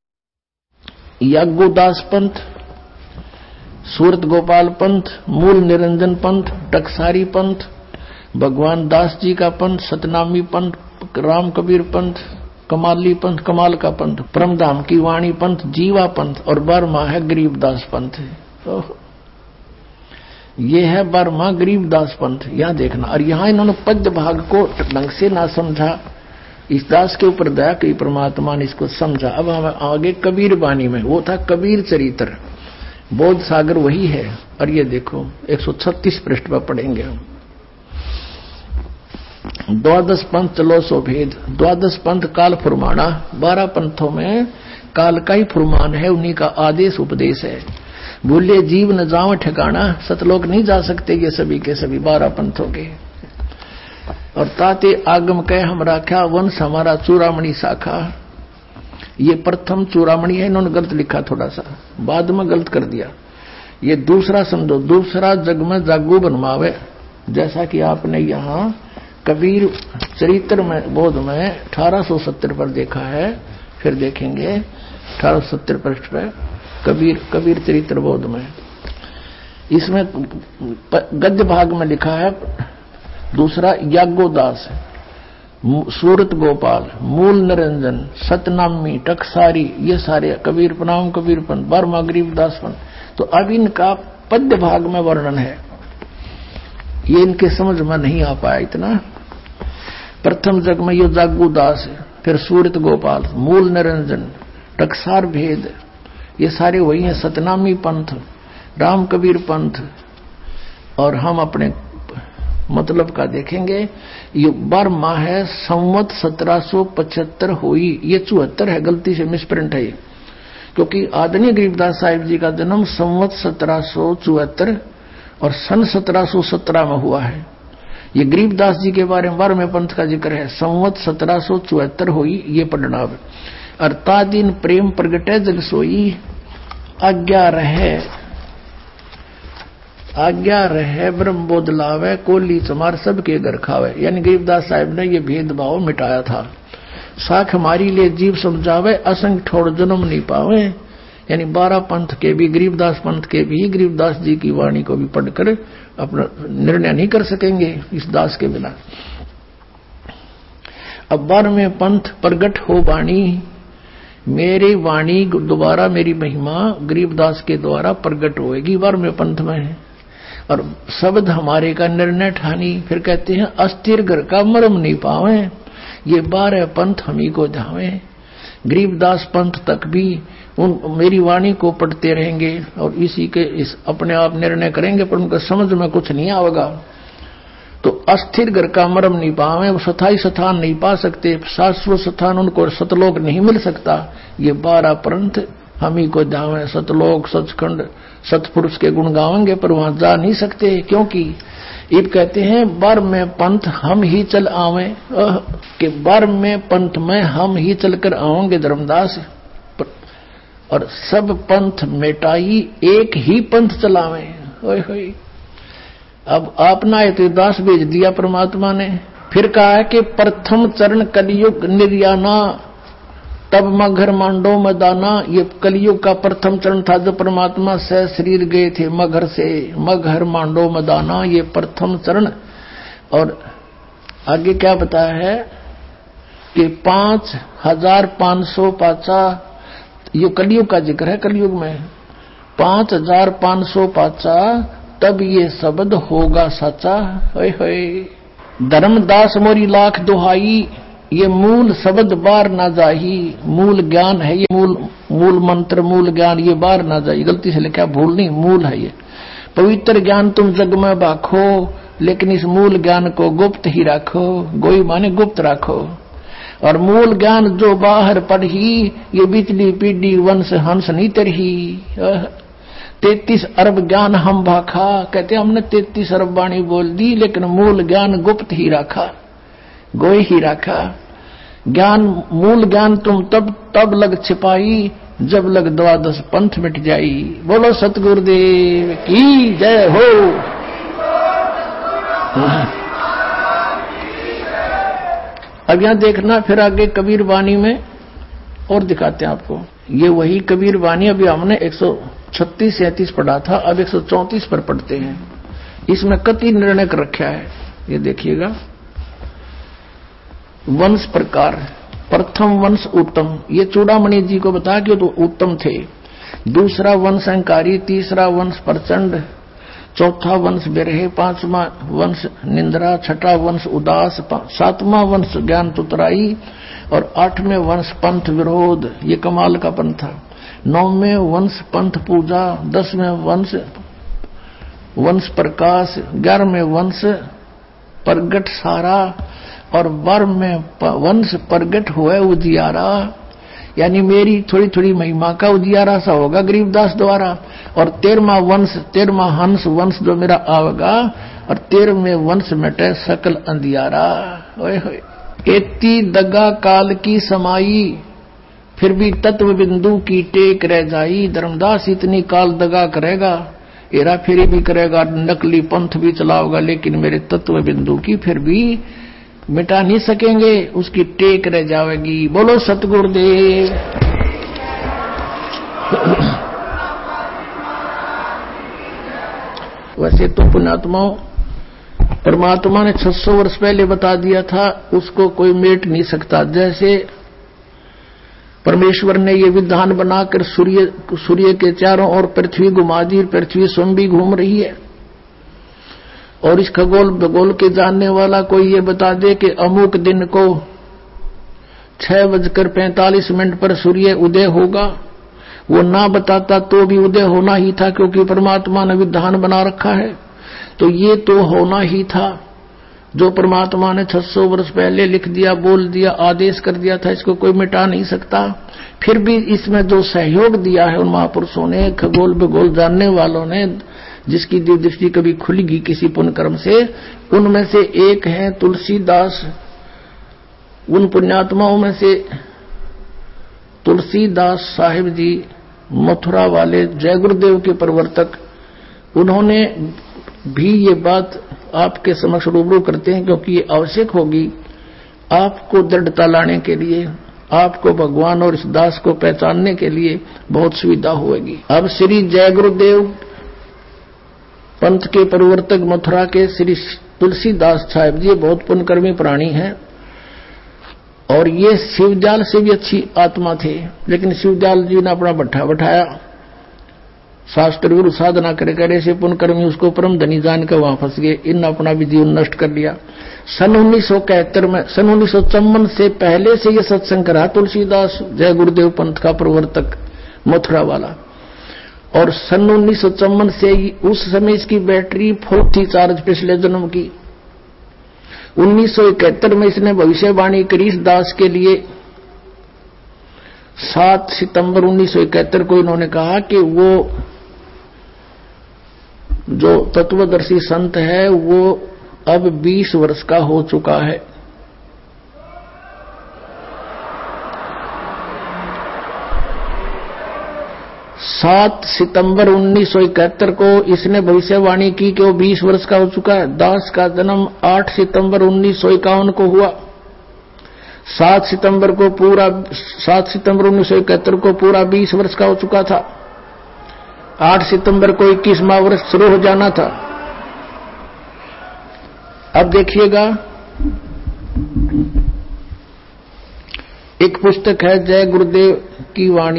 याज्ञोदास पंथ, सूरत गोपाल पंथ, मूल निरंजन पंथ, टकसारी पंथ, भगवान दास जी का पंथ, सतनामी पंथ, राम कबीर पंथ, कमाली पंथ, कमाल का पंथ, परमधाम की वाणी पंथ, जीवा पंथ, और बारहवां है गरीबदास पंथ। तो ये है बारहवां गरीबदास पंथ। यहां देखना, और यहां इन्होंने पद्य भाग को ढंग से ना समझा, इस दास के ऊपर दया की परमात्मा ने इसको समझा। अब हम आगे कबीर वाणी में, वो था कबीर चरित्र, बोध सागर वही है। और ये देखो एक सौ छत्तीस पृष्ठ पर पढ़ेंगे हम। द्वादश पंथ चलो सो भेद, द्वादश पंथ काल फुरमाना, बारह पंथों में काल का ही फुरमान है, उन्हीं का आदेश उपदेश है। भूले जीव न जाओ ठिकाना, सतलोक नहीं जा सकते ये सभी के सभी बारह पंथों के। और ताते आगम कह हम राख्या, वंश हमारा चूड़ामणि शाखा। ये प्रथम चूड़ामणि है, इन्होंने गलत लिखा, थोड़ा सा बाद में गलत कर दिया। ये दूसरा समझो, दूसरा जग में जागू बनवावे, जैसा कि आपने यहाँ कबीर चरित्र में बोध में अठारह सौ सत्तर पर देखा है, फिर देखेंगे अठारह सौ सत्तर पृष्ठ पर कबीर कबीर चरित्र बोध में। इसमें गद्य भाग में लिखा है दूसरा याज्ञोदास, सूरत गोपाल, मूल निरंजन, सतनामी, टकसारी, ये सारे कबीर प्रणाम कबीरपंथ, बर्मा गरीबदासपंथ। तो अब इनका पद्य भाग में वर्णन है, ये इनके समझ में नहीं आ पाया इतना। प्रथम जग में ये जागूदास, फिर सूरत गोपाल, मूल निरंजन, टकसार भेद, ये सारे वही हैं। सतनामी पंथ, राम कबीर पंथ। और हम अपने मतलब का देखेंगे, ये बर्मा है, संवत सत्रह सौ पचहत्तर हुई, ये चौहत्तर है, गलती से मिसप्रिंट है ये, क्योंकि आदरणीय गरीबदास साहिब जी का जन्म संवत सत्रह सौ चौहत्तर और सन सत्रह सौ सत्रह में हुआ है। ये गरीबदास जी के बारे में बारहवें पंथ का जिक्र है, संवत सत्रह सौ चौहत्तर हुई, ये पढ़ना। अर्ता दिन प्रेम प्रगटे जग सोई, आज्ञा रहे आज्ञा रहे ब्रह्म बोध लावे, कोली चमार सबके घर खावे। यानी गरीबदास साहिब ने ये भेदभाव मिटाया था। साख हमारी ले जीव समझावे, असंग ठोड़ जन्म नहीं पावे। यानी बारह पंथ के भी, गरीबदास पंथ के भी गरीबदास जी की वाणी को भी पढ़कर अपना निर्णय नहीं कर सकेंगे इस दास के बिना। अब बारहवें पंथ प्रगट हो वाणी, मेरी वाणी दोबारा, मेरी महिमा गरीबदास के द्वारा प्रगट होएगी बारहवें पंथ में। और शब्द हमारे का निर्णय ठानी, फिर कहते हैं अस्थिर घर का मरम नहीं पावे, ये बारह पंथ हमी को धावे। गरीबदास पंथ तक भी उन मेरी वाणी को पढ़ते रहेंगे और इसी के इस अपने आप निर्णय करेंगे, पर उनका समझ में कुछ नहीं आएगा। तो अस्थिर घर का मरम नहीं पावे, वो स्थायी स्थान नहीं पा सकते, शाश्वत स्थान उनको सतलोक नहीं मिल सकता। ये बारह पंथ हमी को जावे, सतलोक सचखंड सतपुरुष के गुण गावेंगे पर वहां जा नहीं सकते, क्योंकि इब कहते हैं बर में पंथ हम ही चल आवे, कि बर में पंथ में हम ही चलकर आवेंगे धर्मदास, और सब पंथ मिटाई एक ही पंथ चलावे। ओए होए, अब आपना ये दास भेज दिया परमात्मा ने। फिर कहा है कि प्रथम चरण कलयुग निर्याना, तब मगर मांडो मदाना। ये कलयुग का प्रथम चरण था जो परमात्मा से शरीर गए थे मगर से, मगर मांडो मदाना, ये प्रथम चरण। और आगे क्या बताया है कि पांच हजार पांच सौ पाचा, ये कलयुग का जिक्र है, कलयुग में पांच हजार पांच सौ पाचा, तब ये शब्द होगा सच्चा। होए होए धर्मदास मोरी लाख दुहाई, ये मूल शब्द बार ना जाही। मूल ज्ञान है ये, मूल मूल मंत्र मूल ज्ञान, ये बार ना जाही। गलती से लिखा, भूल नहीं, मूल है ये। पवित्र ज्ञान तुम जग में बाखो, लेकिन इस मूल ज्ञान को गुप्त ही रखो। गोई माने गुप्त रखो। और मूल ज्ञान जो बाहर पढ़ी, ये बिचली पीढ़ी वंश हंस नहीं तरही। तैतीस अरब ज्ञान हम भाखा, कहते हमने तैतीस अरब वाणी बोल दी, लेकिन मूल ज्ञान गुप्त ही रखा, गोई ही रखा। ज्ञान मूल ज्ञान तुम तब तब लग छिपाई, जब लग द्वादश पंथ मिट जाई। बोलो सतगुरुदेव की जय हो। अब यहां देखना, फिर आगे कबीर वाणी में और दिखाते हैं आपको। ये वही कबीर वाणी अभी हमने एक सौ छत्तीस सैंतीस पढ़ा था, अब एक सौ चौंतीस पर पढ़ते हैं। इसमें कति निर्णय कर रखा है, ये देखिएगा। वंश प्रकार, प्रथम वंश उत्तम, ये चूड़ामणि जी को बताया कि तो उत्तम थे। दूसरा वंश अहंकारी, तीसरा वंश प्रचंड, चौथा वंश बिरहे, पांचवा वंश निंद्रा, छठा वंश उदास, सातवां वंश ज्ञान तुतराई और आठवें वंश पंथ विरोध, ये कमाल का पंथ था। नौवें वंश पंथ पूजा, दसवें वंश वंश प्रकाश, ग्यारहवें वंश प्रगट सारा और बारहवें वंश प्रगट हुए उजियारा। यानी मेरी थोड़ी थोड़ी महिमा का उजियारा सा होगा गरीबदास द्वारा। और तेरहवां वंश तेरहवां हंस वंश जो मेरा आवेगा और तेरहवें वंश मिटे सकल अंधियारा। ओए होए एती दगा काल की समाई फिर भी तत्व बिंदु की टेक रह जाई। धर्मदास इतनी काल दगा करेगा, हेरा फेरी भी करेगा, नकली पंथ भी चलाओगा, लेकिन मेरे तत्व बिंदु की फिर भी मिटा नहीं सकेंगे, उसकी टेक रह जाएगी। बोलो सतगुरुदेव। वैसे तो पुण्यात्माओं परमात्मा ने छह सौ वर्ष पहले बता दिया था, उसको कोई मेट नहीं सकता। जैसे परमेश्वर ने ये विधान बनाकर सूर्य सूर्य के चारों ओर पृथ्वी घुमा दी, पृथ्वी स्वयं भी घूम रही है। और इस खगोल भूगोल के जानने वाला कोई ये बता दे कि अमुक दिन को छह बजकर पैंतालीस मिनट पर सूर्य उदय होगा, वो ना बताता तो भी उदय होना ही था, क्योंकि परमात्मा ने विधान बना रखा है। तो ये तो होना ही था जो परमात्मा ने छह सौ वर्ष पहले लिख दिया, बोल दिया, आदेश कर दिया था, इसको कोई मिटा नहीं सकता। फिर भी इसमें जो सहयोग दिया है उन महापुरुषों ने, खगोल भूगोल जानने वालों ने, जिसकी दिव्य दृष्टि कभी खुलेगी किसी पुण्य कर्म से, उनमें से एक है तुलसीदास। उन पुण्यात्माओं में से तुलसीदास साहिब जी, मथुरा वाले जय गुरुदेव के प्रवर्तक, उन्होंने भी ये बात आपके समक्ष रूबरू करते हैं, क्योंकि ये आवश्यक होगी आपको दृढ़ता लाने के लिए, आपको भगवान और इस दास को पहचानने के लिए बहुत सुविधा होगी। अब श्री जय गुरुदेव पंथ के प्रवर्तक मथुरा के श्री तुलसीदास साहिब जी बहुत पुण्यकर्मी प्राणी हैं, और ये शिवजाल से भी अच्छी आत्मा थे। लेकिन शिवजाल जी ने अपना भट्ठा बैठाया, शास्त्र गुरु साधना करे करे से पुण्यकर्मी उसको परम धनी जान के वहां फंस गए। इन अपना भी जीवन नष्ट कर लिया। सन उन्नीस सौ इकहत्तर में सन उन्नीस सौ चौवन से पहले से ये सत्संग करा तुलसीदास जय गुरुदेव पंथ का प्रवर्तक मथुरा वाला, और सन उन्नीस सौ चौवन से उस समय इसकी बैटरी फुल थी चार्ज पिछले जन्म की। उन्नीस सौ इकहत्तर में इसने भविष्यवाणी करी इस दास के लिए। सात सितंबर उन्नीस सौ इकहत्तर को इन्होंने कहा कि वो जो तत्वदर्शी संत है वो अब बीस वर्ष का हो चुका है। सात सितंबर उन्नीस सौ इकहत्तर को इसने भविष्यवाणी की कि वो बीस वर्ष का हो चुका है। दास का जन्म आठ सितंबर उन्नीस सौ इक्यावन को हुआ। सात सितंबर को पूरा सात सितंबर उन्नीस सौ इकहत्तर को पूरा बीस वर्ष का हो चुका था। आठ सितंबर को इक्कीसवां वर्ष शुरू हो जाना था। अब देखिएगा, एक पुस्तक है जय गुरुदेव की वाणी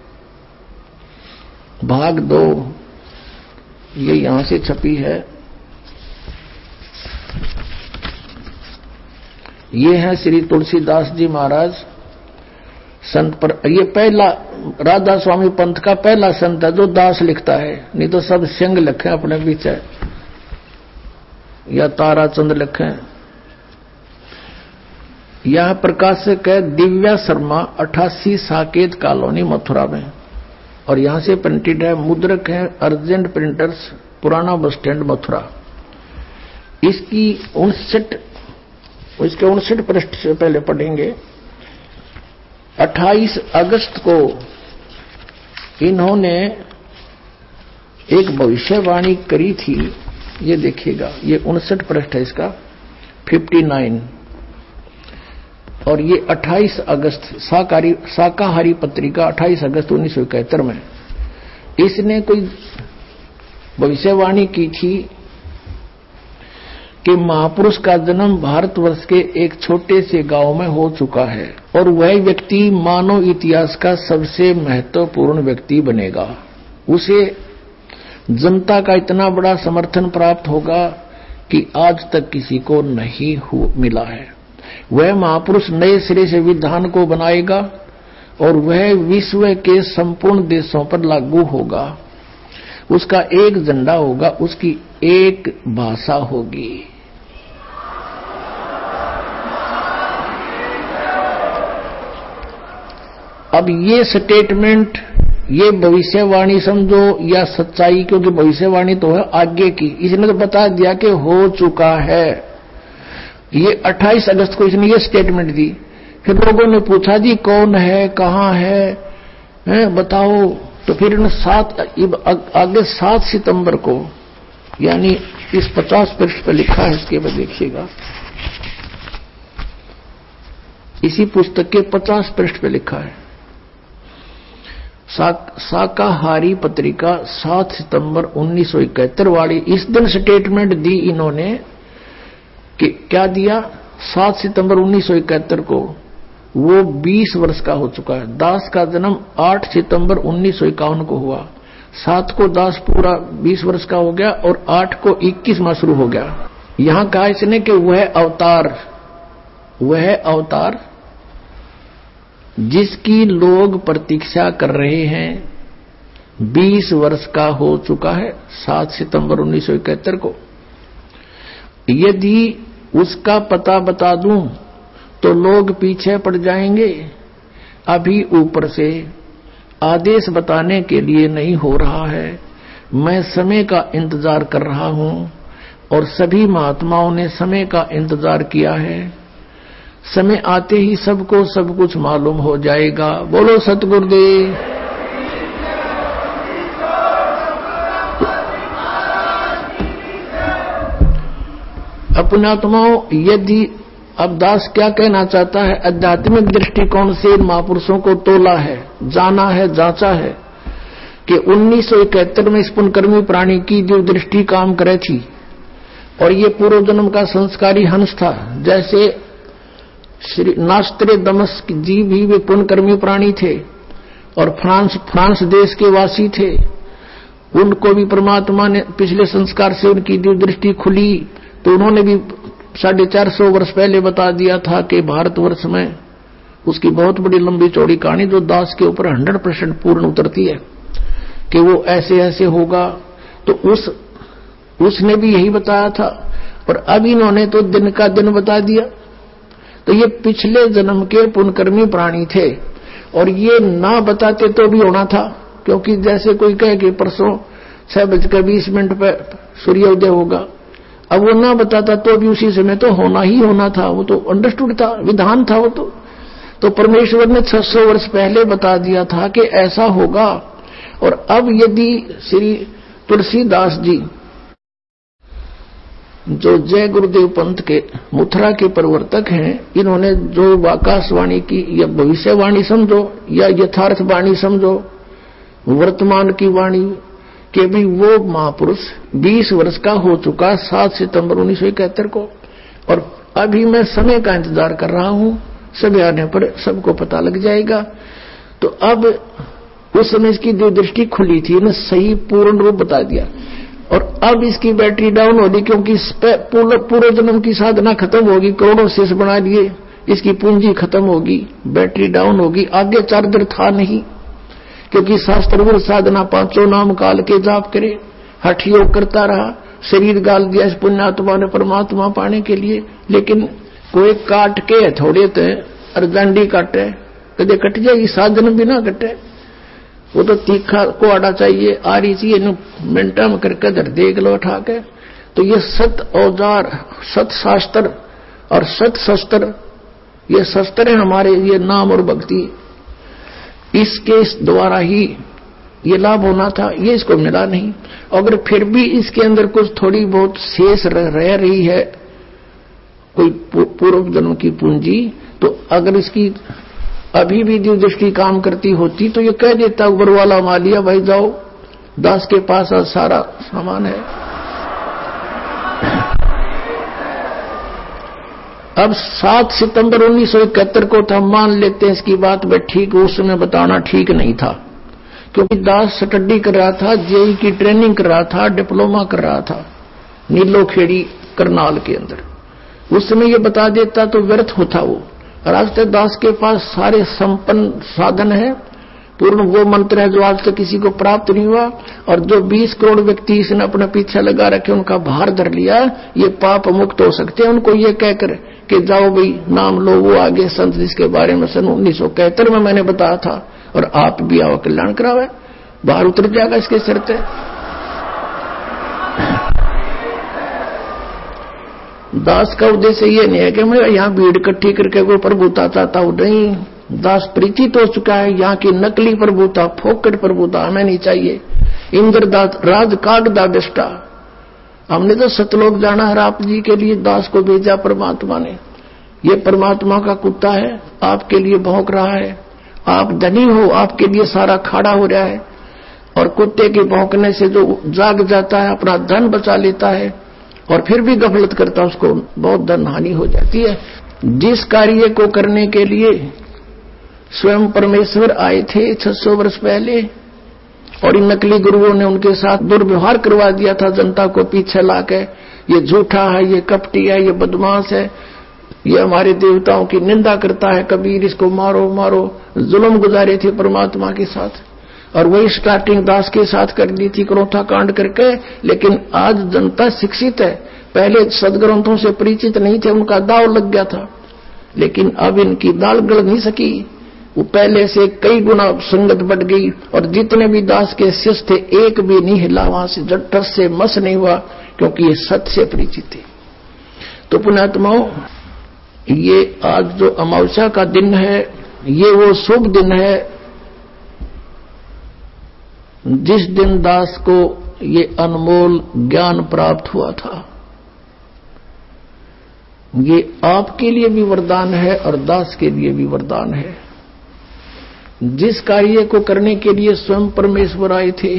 भाग दो, ये यहां से छपी है। ये है श्री तुलसीदास जी महाराज संत पर। ये पहला राधा स्वामी पंथ का पहला संत है जो दास लिखता है, नहीं तो सब सिंह लिखे अपने बीच है या ताराचंद लिखे। यह प्रकाशक है दिव्या शर्मा, अठासी साकेत कॉलोनी मथुरा में, और यहां से प्रिंटेड है। मुद्रक है अर्जेंट प्रिंटर्स, पुराना बस स्टैंड मथुरा। इसकी उनसठ इसके उनसठ पृष्ठ से पहले पढ़ेंगे। अट्ठाईस अगस्त को इन्होंने एक भविष्यवाणी करी थी, ये देखिएगा, ये उनसठ पृष्ठ है इसका, उनसठ, और ये अट्ठाईस अगस्त शाकाहारी शाकाहारी पत्रिका अट्ठाईस अगस्त उन्नीस सौ इकहत्तर में इसने कोई भविष्यवाणी की थी कि महापुरुष का जन्म भारतवर्ष के एक छोटे से गांव में हो चुका है, और वह व्यक्ति मानव इतिहास का सबसे महत्वपूर्ण व्यक्ति बनेगा। उसे जनता का इतना बड़ा समर्थन प्राप्त होगा कि आज तक किसी को नहीं हो मिला है। वह महापुरुष नए सिरे से विधान को बनाएगा और वह विश्व के संपूर्ण देशों पर लागू होगा। उसका एक झंडा होगा, उसकी एक भाषा होगी। अब ये स्टेटमेंट ये भविष्यवाणी समझो या सच्चाई, क्योंकि भविष्यवाणी तो है आगे की। इसने तो बता दिया कि हो चुका है। ये अट्ठाईस अगस्त को इसने ये स्टेटमेंट दी। फिर लोगों ने पूछा जी कौन है, कहां है, है बताओ। तो फिर इन्होंने सात आगे सात सितंबर को, यानी इस पचास पृष्ठ पर लिखा है, इसके बाद देखिएगा, इसी पुस्तक के पचास पृष्ठ पे लिखा है, शाकाहारी पत्रिका सात सितंबर उन्नीस सौ इकहत्तर वाली। इस दिन स्टेटमेंट दी इन्होंने कि क्या दिया, सात सितंबर उन्नीस सौ इकहत्तर को वो बीस वर्ष का हो चुका है। दास का जन्म आठ सितंबर उन्नीस सौ इक्यावन को हुआ। सात को दास पूरा बीस वर्ष का हो गया और आठ को इक्कीस माह शुरू हो गया। यहां कहा इसने कि वह अवतार, वह अवतार जिसकी लोग प्रतीक्षा कर रहे हैं, बीस वर्ष का हो चुका है सात सितंबर उन्नीस सौ इकहत्तर को। यदि उसका पता बता दूं तो लोग पीछे पड़ जाएंगे। अभी ऊपर से आदेश बताने के लिए नहीं हो रहा है। मैं समय का इंतजार कर रहा हूं और सभी महात्माओं ने समय का इंतजार किया है। समय आते ही सबको सब कुछ मालूम हो जाएगा। बोलो सतगुरुदेव। अपने आत्माओं, यदि अब दास क्या कहना चाहता है, आध्यात्मिक दृष्टिकोण से महापुरुषों को तोला है, जाना है, जांचा है कि उन्नीस सौ इकहत्तर में इस पुण्यकर्मी प्राणी की जो दृष्टि काम करे थी और ये पूर्व जन्म का संस्कारी हंस था। जैसे श्री नास्त्रे दमस जी भी वे पुण्यकर्मी प्राणी थे और फ्रांस फ्रांस देश के वासी थे। उनको भी परमात्मा ने पिछले संस्कार से उनकी जो दृष्टि खुली तो उन्होंने भी साढ़े चार सौ वर्ष पहले बता दिया था कि भारतवर्ष में, उसकी बहुत बड़ी लंबी चौड़ी कहानी जो दास के ऊपर हंड्रेड परसेंट पूर्ण उतरती है कि वो ऐसे ऐसे होगा। तो उस उसने भी यही बताया था और अब इन्होंने तो दिन का दिन बता दिया। तो ये पिछले जन्म के पुण्यकर्मी प्राणी थे और ये ना बताते तो भी होना था, क्योंकि जैसे कोई कहे कि परसों छह बजकर बीस मिनट पर सूर्योदय होगा, अब वो ना बताता तो भी उसी समय तो होना ही होना था। वो तो अंडरस्टूड था, विधान था वो तो तो परमेश्वर ने छह सौ वर्ष पहले बता दिया था कि ऐसा होगा। और अब यदि श्री तुलसीदास जी जो जय गुरुदेव पंथ के मथुरा के प्रवर्तक हैं, इन्होंने जो आकाशवाणी की या भविष्यवाणी समझो या यथार्थ वाणी समझो, वर्तमान की वाणी कि भी वो महापुरुष बीस वर्ष का हो चुका सात सितंबर उन्नीस सौ इकहत्तर को और अभी मैं समय का इंतजार कर रहा हूं, समय आने पर सबको पता लग जाएगा। तो अब उस समय इसकी जो दृष्टि खुली थी ने सही पूर्ण रूप बता दिया और अब इसकी बैटरी डाउन हो गई, क्योंकि पूरे जन्म की साधना खत्म होगी, करोड़ों शिष्य बना लिए, इसकी पूंजी खत्म होगी, बैटरी डाउन होगी, आगे चार्जर था नहीं, क्योंकि शास्त्र साधना पांचों नाम काल के जाप करे, हठ योग करता रहा, शरीर गाल दिया इस पुण्यात्मा ने परमात्मा पाने के लिए। लेकिन कोई काट के थोड़े थे अर्जांडी काटे, कदे कट जाएगी, साधन भी ना कटे, वो तो तीखा को आड़ा चाहिए, आ रही चाहिए मिनटा में करके धर देख लो उठा के। तो ये सत औजार, सत शास्त्र और सत शस्त्र, ये शस्त्र है हमारे, ये नाम और भक्ति, इसके द्वारा ही ये लाभ होना था, ये इसको मिला नहीं। अगर फिर भी इसके अंदर कुछ थोड़ी बहुत शेष रह, रह रही है, कोई पूर्व जन्म की पूंजी, तो अगर इसकी अभी भी जो दृष्टि काम करती होती तो ये कह देता ऊपर वाला मालिया भाई जाओ दास के पास सारा सामान है। अब सात सितंबर उन्नीस सौ इकहत्तर को तो हम मान लेते हैं इसकी बात, बट ठीक उस समय बताना ठीक नहीं था, क्योंकि दास स्टडी कर रहा था, जेई की ट्रेनिंग कर रहा था, डिप्लोमा कर रहा था नीलो खेड़ी करनाल के अंदर। उस समय ये बता देता तो व्यर्थ होता वो। और आज तक दास के पास सारे संपन्न साधन है, पूर्ण वो मंत्र है जो आज तक किसी को प्राप्त नहीं हुआ। और जो बीस करोड़ व्यक्ति इसने अपने पीछे लगा रखे, उनका भार धर लिया, ये पाप मुक्त हो सकते हैं। उनको ये कहकर कि जाओ भाई नाम लो, वो आगे संत जिसके बारे में सन उन्नीस सौ इकहत्तर में मैंने बताया था, और आप भी आओ कल्याण करावे, बाहर उतर जाएगा इसके सिर से। दास का उद्देश्य ये नहीं है कि मैं यहाँ भीड़ इकट्ठी करके वो प्रभुता चाहता हूं, नहीं। दास परिचित हो चुका है यहाँ की नकली प्रभुता, फोकट प्रभुता हमें नहीं चाहिए। इंद्रदास राज काट दा दृष्टा, हमने तो सतलोक जाना है, आप जी के लिए दास को भेजा परमात्मा ने। ये परमात्मा का कुत्ता है, आपके लिए भौंक रहा है। आप धनी हो, आपके लिए सारा खाड़ा हो रहा है, और कुत्ते के भौंकने से जो जाग जाता है, अपना धन बचा लेता है और फिर भी गफलत करता है, उसको बहुत धन हानि हो जाती है। जिस कार्य को करने के लिए स्वयं परमेश्वर आए थे छह सौ वर्ष पहले, और इन नकली गुरुओं ने उनके साथ दुर्व्यवहार करवा दिया था जनता को पीछे लाके, ये झूठा है, ये कपटी है, ये बदमाश है, ये हमारे देवताओं की निंदा करता है, कबीर इसको मारो मारो, जुल्म गुजारे थे परमात्मा के साथ। और वही स्टार्टिंग दास के साथ कर दी थी क्रोथा कांड करके। लेकिन आज जनता शिक्षित है, पहले सदग्रंथों से परिचित नहीं थे, उनका दाव लग गया था, लेकिन अब इनकी दाल गल नहीं सकी, वो पहले से कई गुना संगत बढ़ गई। और जितने भी दास के शिष्य थे एक भी नहीं हिला वहां से, जट्टर से मस नहीं हुआ, क्योंकि ये सत्य से परिचित थे। तो पुण्यात्माओं, ये आज जो अमावस्या का दिन है, ये वो शुभ दिन है जिस दिन दास को ये अनमोल ज्ञान प्राप्त हुआ था। ये आपके लिए भी वरदान है और दास के लिए भी वरदान है। जिस कार्य को करने के लिए स्वयं परमेश्वर आए थे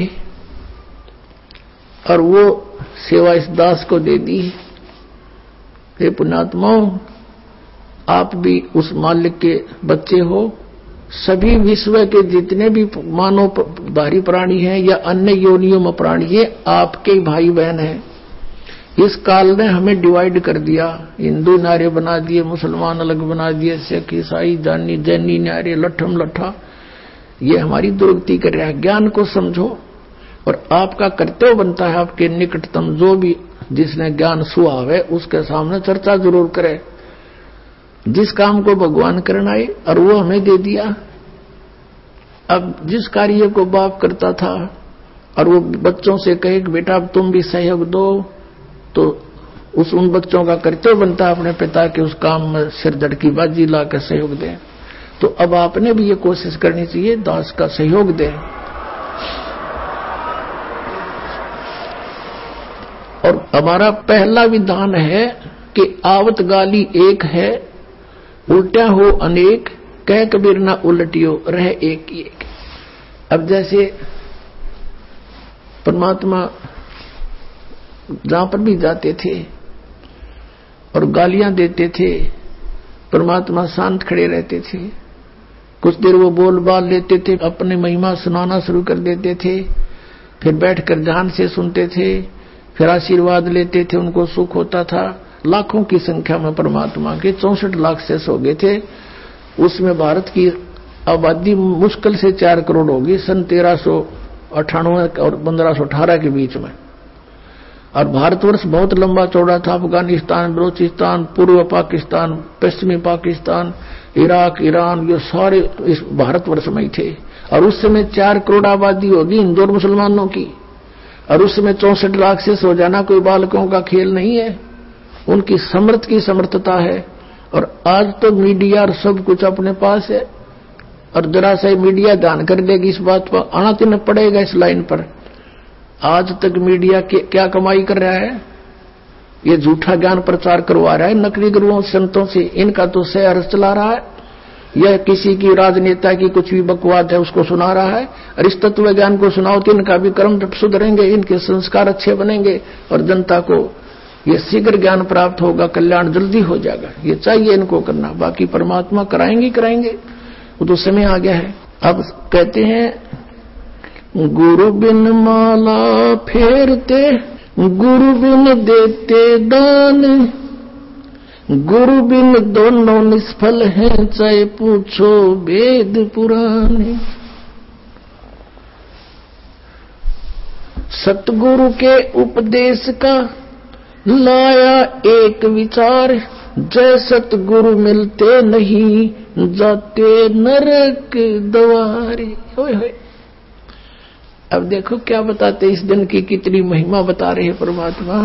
और वो सेवा इस दास को दे दी। हे पुण्यात्माओं, आप भी उस मालिक के बच्चे हो। सभी विश्व के जितने भी मानव बाहरी प्राणी हैं या अन्य योनियों में प्राणी है, आपके भाई बहन हैं। इस काल ने हमें डिवाइड कर दिया, हिंदू नारे बना दिए, मुसलमान अलग बना दिए, सिख ईसाई जानी जैनी नारे, लठम लठा। ये हमारी दुर्गति कर रहा है। ज्ञान को समझो और आपका कर्तव्य बनता है आपके निकटतम जो भी जिसने ज्ञान सुहा है उसके सामने चर्चा जरूर करे। जिस काम को भगवान करना है और वो हमें दे दिया। अब जिस कार्य को बाप करता था और वो बच्चों से कहे कि बेटा अब तुम भी सहयोग दो, तो उस उन बच्चों का कर्तव्य बनता है अपने पिता के उस काम में सिर धड़की बाजी ला कर सहयोग दें। तो अब आपने भी ये कोशिश करनी चाहिए दास का सहयोग दें। और हमारा पहला विधान है कि आवत गाली एक है, उल्टा हो अनेक, कह कबीर ना उलटियो रहे एक ही एक। अब जैसे परमात्मा जहां पर भी जाते थे और गालियां देते थे, परमात्मा शांत खड़े रहते थे। कुछ देर वो बोल बाल लेते थे, अपने महिमा सुनाना शुरू कर देते थे, फिर बैठकर ध्यान से सुनते थे, फिर आशीर्वाद लेते थे, उनको सुख होता था। लाखों की संख्या में परमात्मा के चौसठ लाख से हो गए थे। उसमें भारत की आबादी मुश्किल से चार करोड़ होगी सन तेरह सौ अठानवे और पंद्रह सौ अठारह के बीच में। और भारतवर्ष बहुत लंबा चौड़ा था। अफगानिस्तान, बलोचिस्तान, पूर्व पाकिस्तान, पश्चिमी पाकिस्तान, इराक, ईरान, ये सारे इस भारतवर्ष में ही थे। और उस समय चार करोड़ आबादी होगी हिंदू और मुसलमानों की, और उस समय चौसठ लाख से हो जाना कोई बालकों का खेल नहीं है। उनकी समर्थ की समर्थता है। और आज तो मीडिया और सब कुछ अपने पास है, और जरा सा मीडिया ध्यान कर देगी इस बात पर, आना तो पड़ेगा इस लाइन पर। आज तक मीडिया क्या कमाई कर रहा है? ये झूठा ज्ञान प्रचार करवा रहा है नकली गुरुओं संतों से। इनका तो शहर चला रहा है, यह किसी की राजनेता की कुछ भी बकवाद है उसको सुना रहा है। और इस तत्व ज्ञान को सुनाओ तो इनका भी कर्म सुधरेंगे, इनके संस्कार अच्छे बनेंगे और जनता को ये शीघ्र ज्ञान प्राप्त होगा, कल्याण जल्दी हो जाएगा। ये चाहिए इनको करना, बाकी परमात्मा कराएंगे कराएंगे, वो तो समय आ गया है। अब कहते हैं गुरु बिन माला फेरते, गुरु बिन देते दान, गुरु बिन दोनों निष्फल हैं, चाहे पूछो वेद पुराण। सतगुरु के उपदेश का लाया एक विचार, जय सतगुरु मिलते नहीं जाते नरक द्वारे। होय होय। अब देखो क्या बताते, इस दिन की कितनी महिमा बता रहे हैं परमात्मा।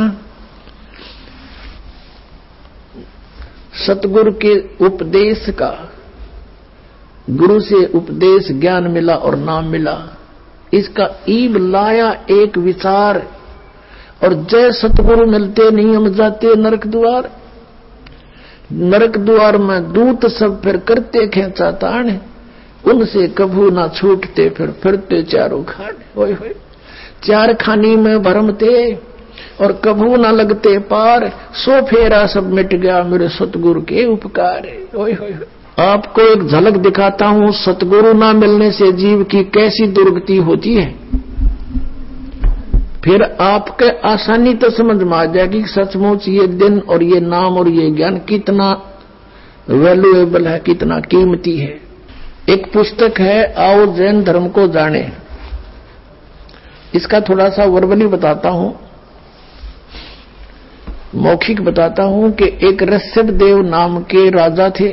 सतगुरु के उपदेश का, गुरु से उपदेश ज्ञान मिला और नाम मिला, इसका ईब लाया एक विचार। और जय सतगुरु मिलते नहीं हम जाते नरक द्वार। नरक द्वार में दूत सब फिर करते खेचा तान, उनसे कभू ना छूटते फिर फिरते चारों खाने। होय होय। चार खानी में भरमते और कभू ना लगते पार, सो फेरा सब मिट गया मेरे सतगुरु के उपकार। होय होय। आपको एक झलक दिखाता हूं, सतगुरु ना मिलने से जीव की कैसी दुर्गति होती है। फिर आपके आसानी तो समझ में आ जाएगी सचमुच ये दिन और ये नाम और ये ज्ञान कितना वैल्यूएबल है, कितना कीमती है। एक पुस्तक है आओ जैन धर्म को जाने, इसका थोड़ा सा वर्बली बताता हूं, मौखिक बताता हूं कि एक ऋषभ देव नाम के राजा थे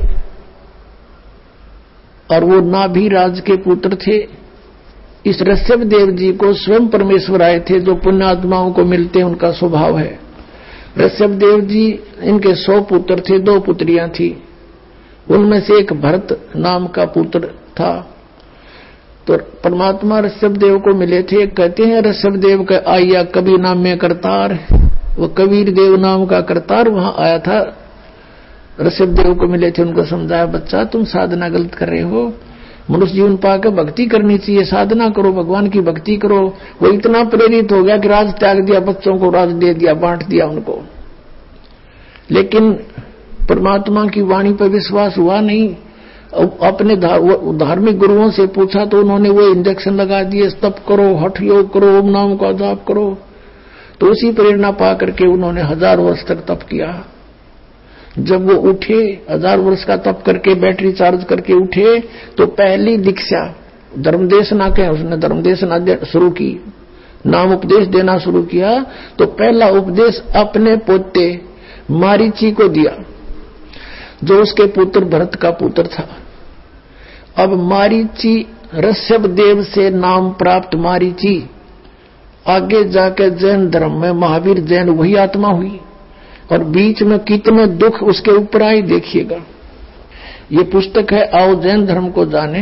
और वो नाभि राज के पुत्र थे। इस ऋषभ देव जी को स्वयं परमेश्वर आए थे, जो पुण्यात्माओं को मिलते हैं उनका स्वभाव है। ऋषभ देव जी, इनके सौ पुत्र थे, दो पुत्रियां थी। उनमें से एक भरत नाम का पुत्र था। तो परमात्मा ऋषभ देव को मिले थे। कहते हैं ऋषभ देव का आया कबीर नाम में करतार, वो कबीर देव नाम का करतार वहां आया था। ऋषभ देव को मिले थे, उनको समझाया बच्चा तुम साधना गलत कर रहे हो, मनुष्य जीवन पाकर भक्ति करनी चाहिए, साधना करो, भगवान की भक्ति करो। वो इतना प्रेरित हो गया कि राज त्याग दिया, बच्चों को राज दे दिया, बांट दिया उनको। लेकिन परमात्मा की वाणी पर विश्वास हुआ नहीं। अपने धार्मिक गुरुओं से पूछा तो उन्होंने वो इंजेक्शन लगा दिए, तप करो, हठ योग करो, ओम नाम का जाप करो। तो उसी प्रेरणा पा करके उन्होंने हजार वर्ष तक तप किया। जब वो उठे, हजार वर्ष का तप करके बैटरी चार्ज करके उठे, तो पहली दीक्षा धर्मदेशना के उसने धर्मदेशना शुरू की, नाम उपदेश देना शुरू किया। तो पहला उपदेश अपने पोते मारीची को दिया, जो उसके पुत्र भरत का पुत्र था। अब मारीची ऋषभ देव से नाम प्राप्त मारीची आगे जाके जैन धर्म में महावीर जैन वही आत्मा हुई। और बीच में कितने दुख उसके ऊपर आए देखिएगा। ये पुस्तक है आओ जैन धर्म को जाने,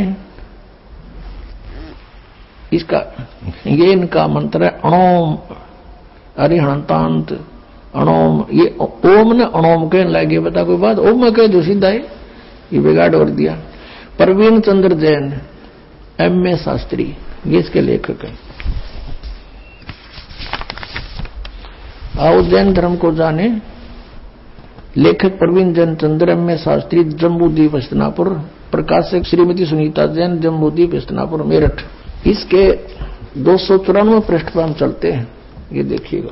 इसका ये इनका मंत्र है अणोम अरिहंतांत अणोम। ये ओम ने अणोम के लगे, बता कोई बात, ओम में कह दो सीधा है, ये बिगाड़ और दिया। प्रवीण चंद्र जैन एम ए शास्त्री ये इसके लेखक है। आओ जैन धर्म को जाने, लेखक प्रवीण जैन चंद्र एम ए शास्त्री, जम्बूद्वीप हस्तिनापुर, प्रकाशक श्रीमती सुनीता जैन, जम्बूद्वीप हस्तिनापुर मेरठ। इसके दो सौ चौरानवे पृष्ठ पर हम चलते हैं, ये देखिएगा।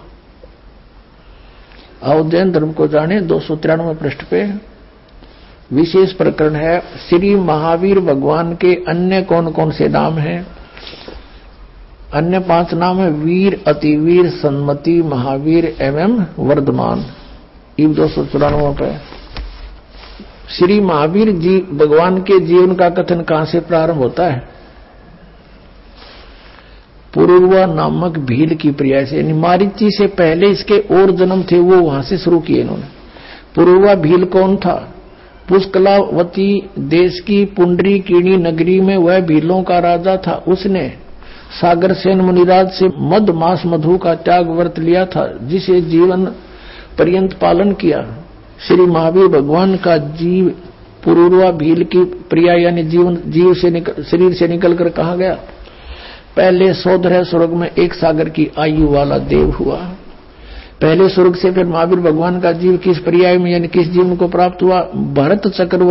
आओ जैन धर्म को जाने दो सौ तिरानवे पृष्ठ पे विशेष प्रकरण है श्री महावीर भगवान के अन्य कौन कौन से नाम हैं। अन्य पांच नाम है वीर, अतिवीर, सन्मति, महावीर एवं वर्धमान। ईब दो सौ चौरानवे पे श्री महावीर जी भगवान के जीवन का कथन कहां से प्रारंभ होता है? पुरुरवा नामक भील की प्रिया से, मारीची से पहले इसके और जन्म थे, वो वहां से शुरू किए इन्होंने। पुरुरवा भील कौन था? पुष्कलावती देश की पुंडरी कीणी नगरी में वह भीलों का राजा था। उसने सागर सेन मुनिराज से मद मास मधु का त्याग व्रत लिया था, जिसे जीवन पर्यंत पालन किया। श्री महावीर भगवान का जीव पुरुरवा भील की प्रिया यानी जीवन जीव से निकल, शरीर से निकलकर कहा गया। पहले सौदह स्वर्ग में एक सागर की आयु वाला देव हुआ। पहले स्वर्ग से फिर महावीर भगवान का जीव किस पर्याय में यानी किस जीवन को प्राप्त हुआ? भरत चक्रवर्ती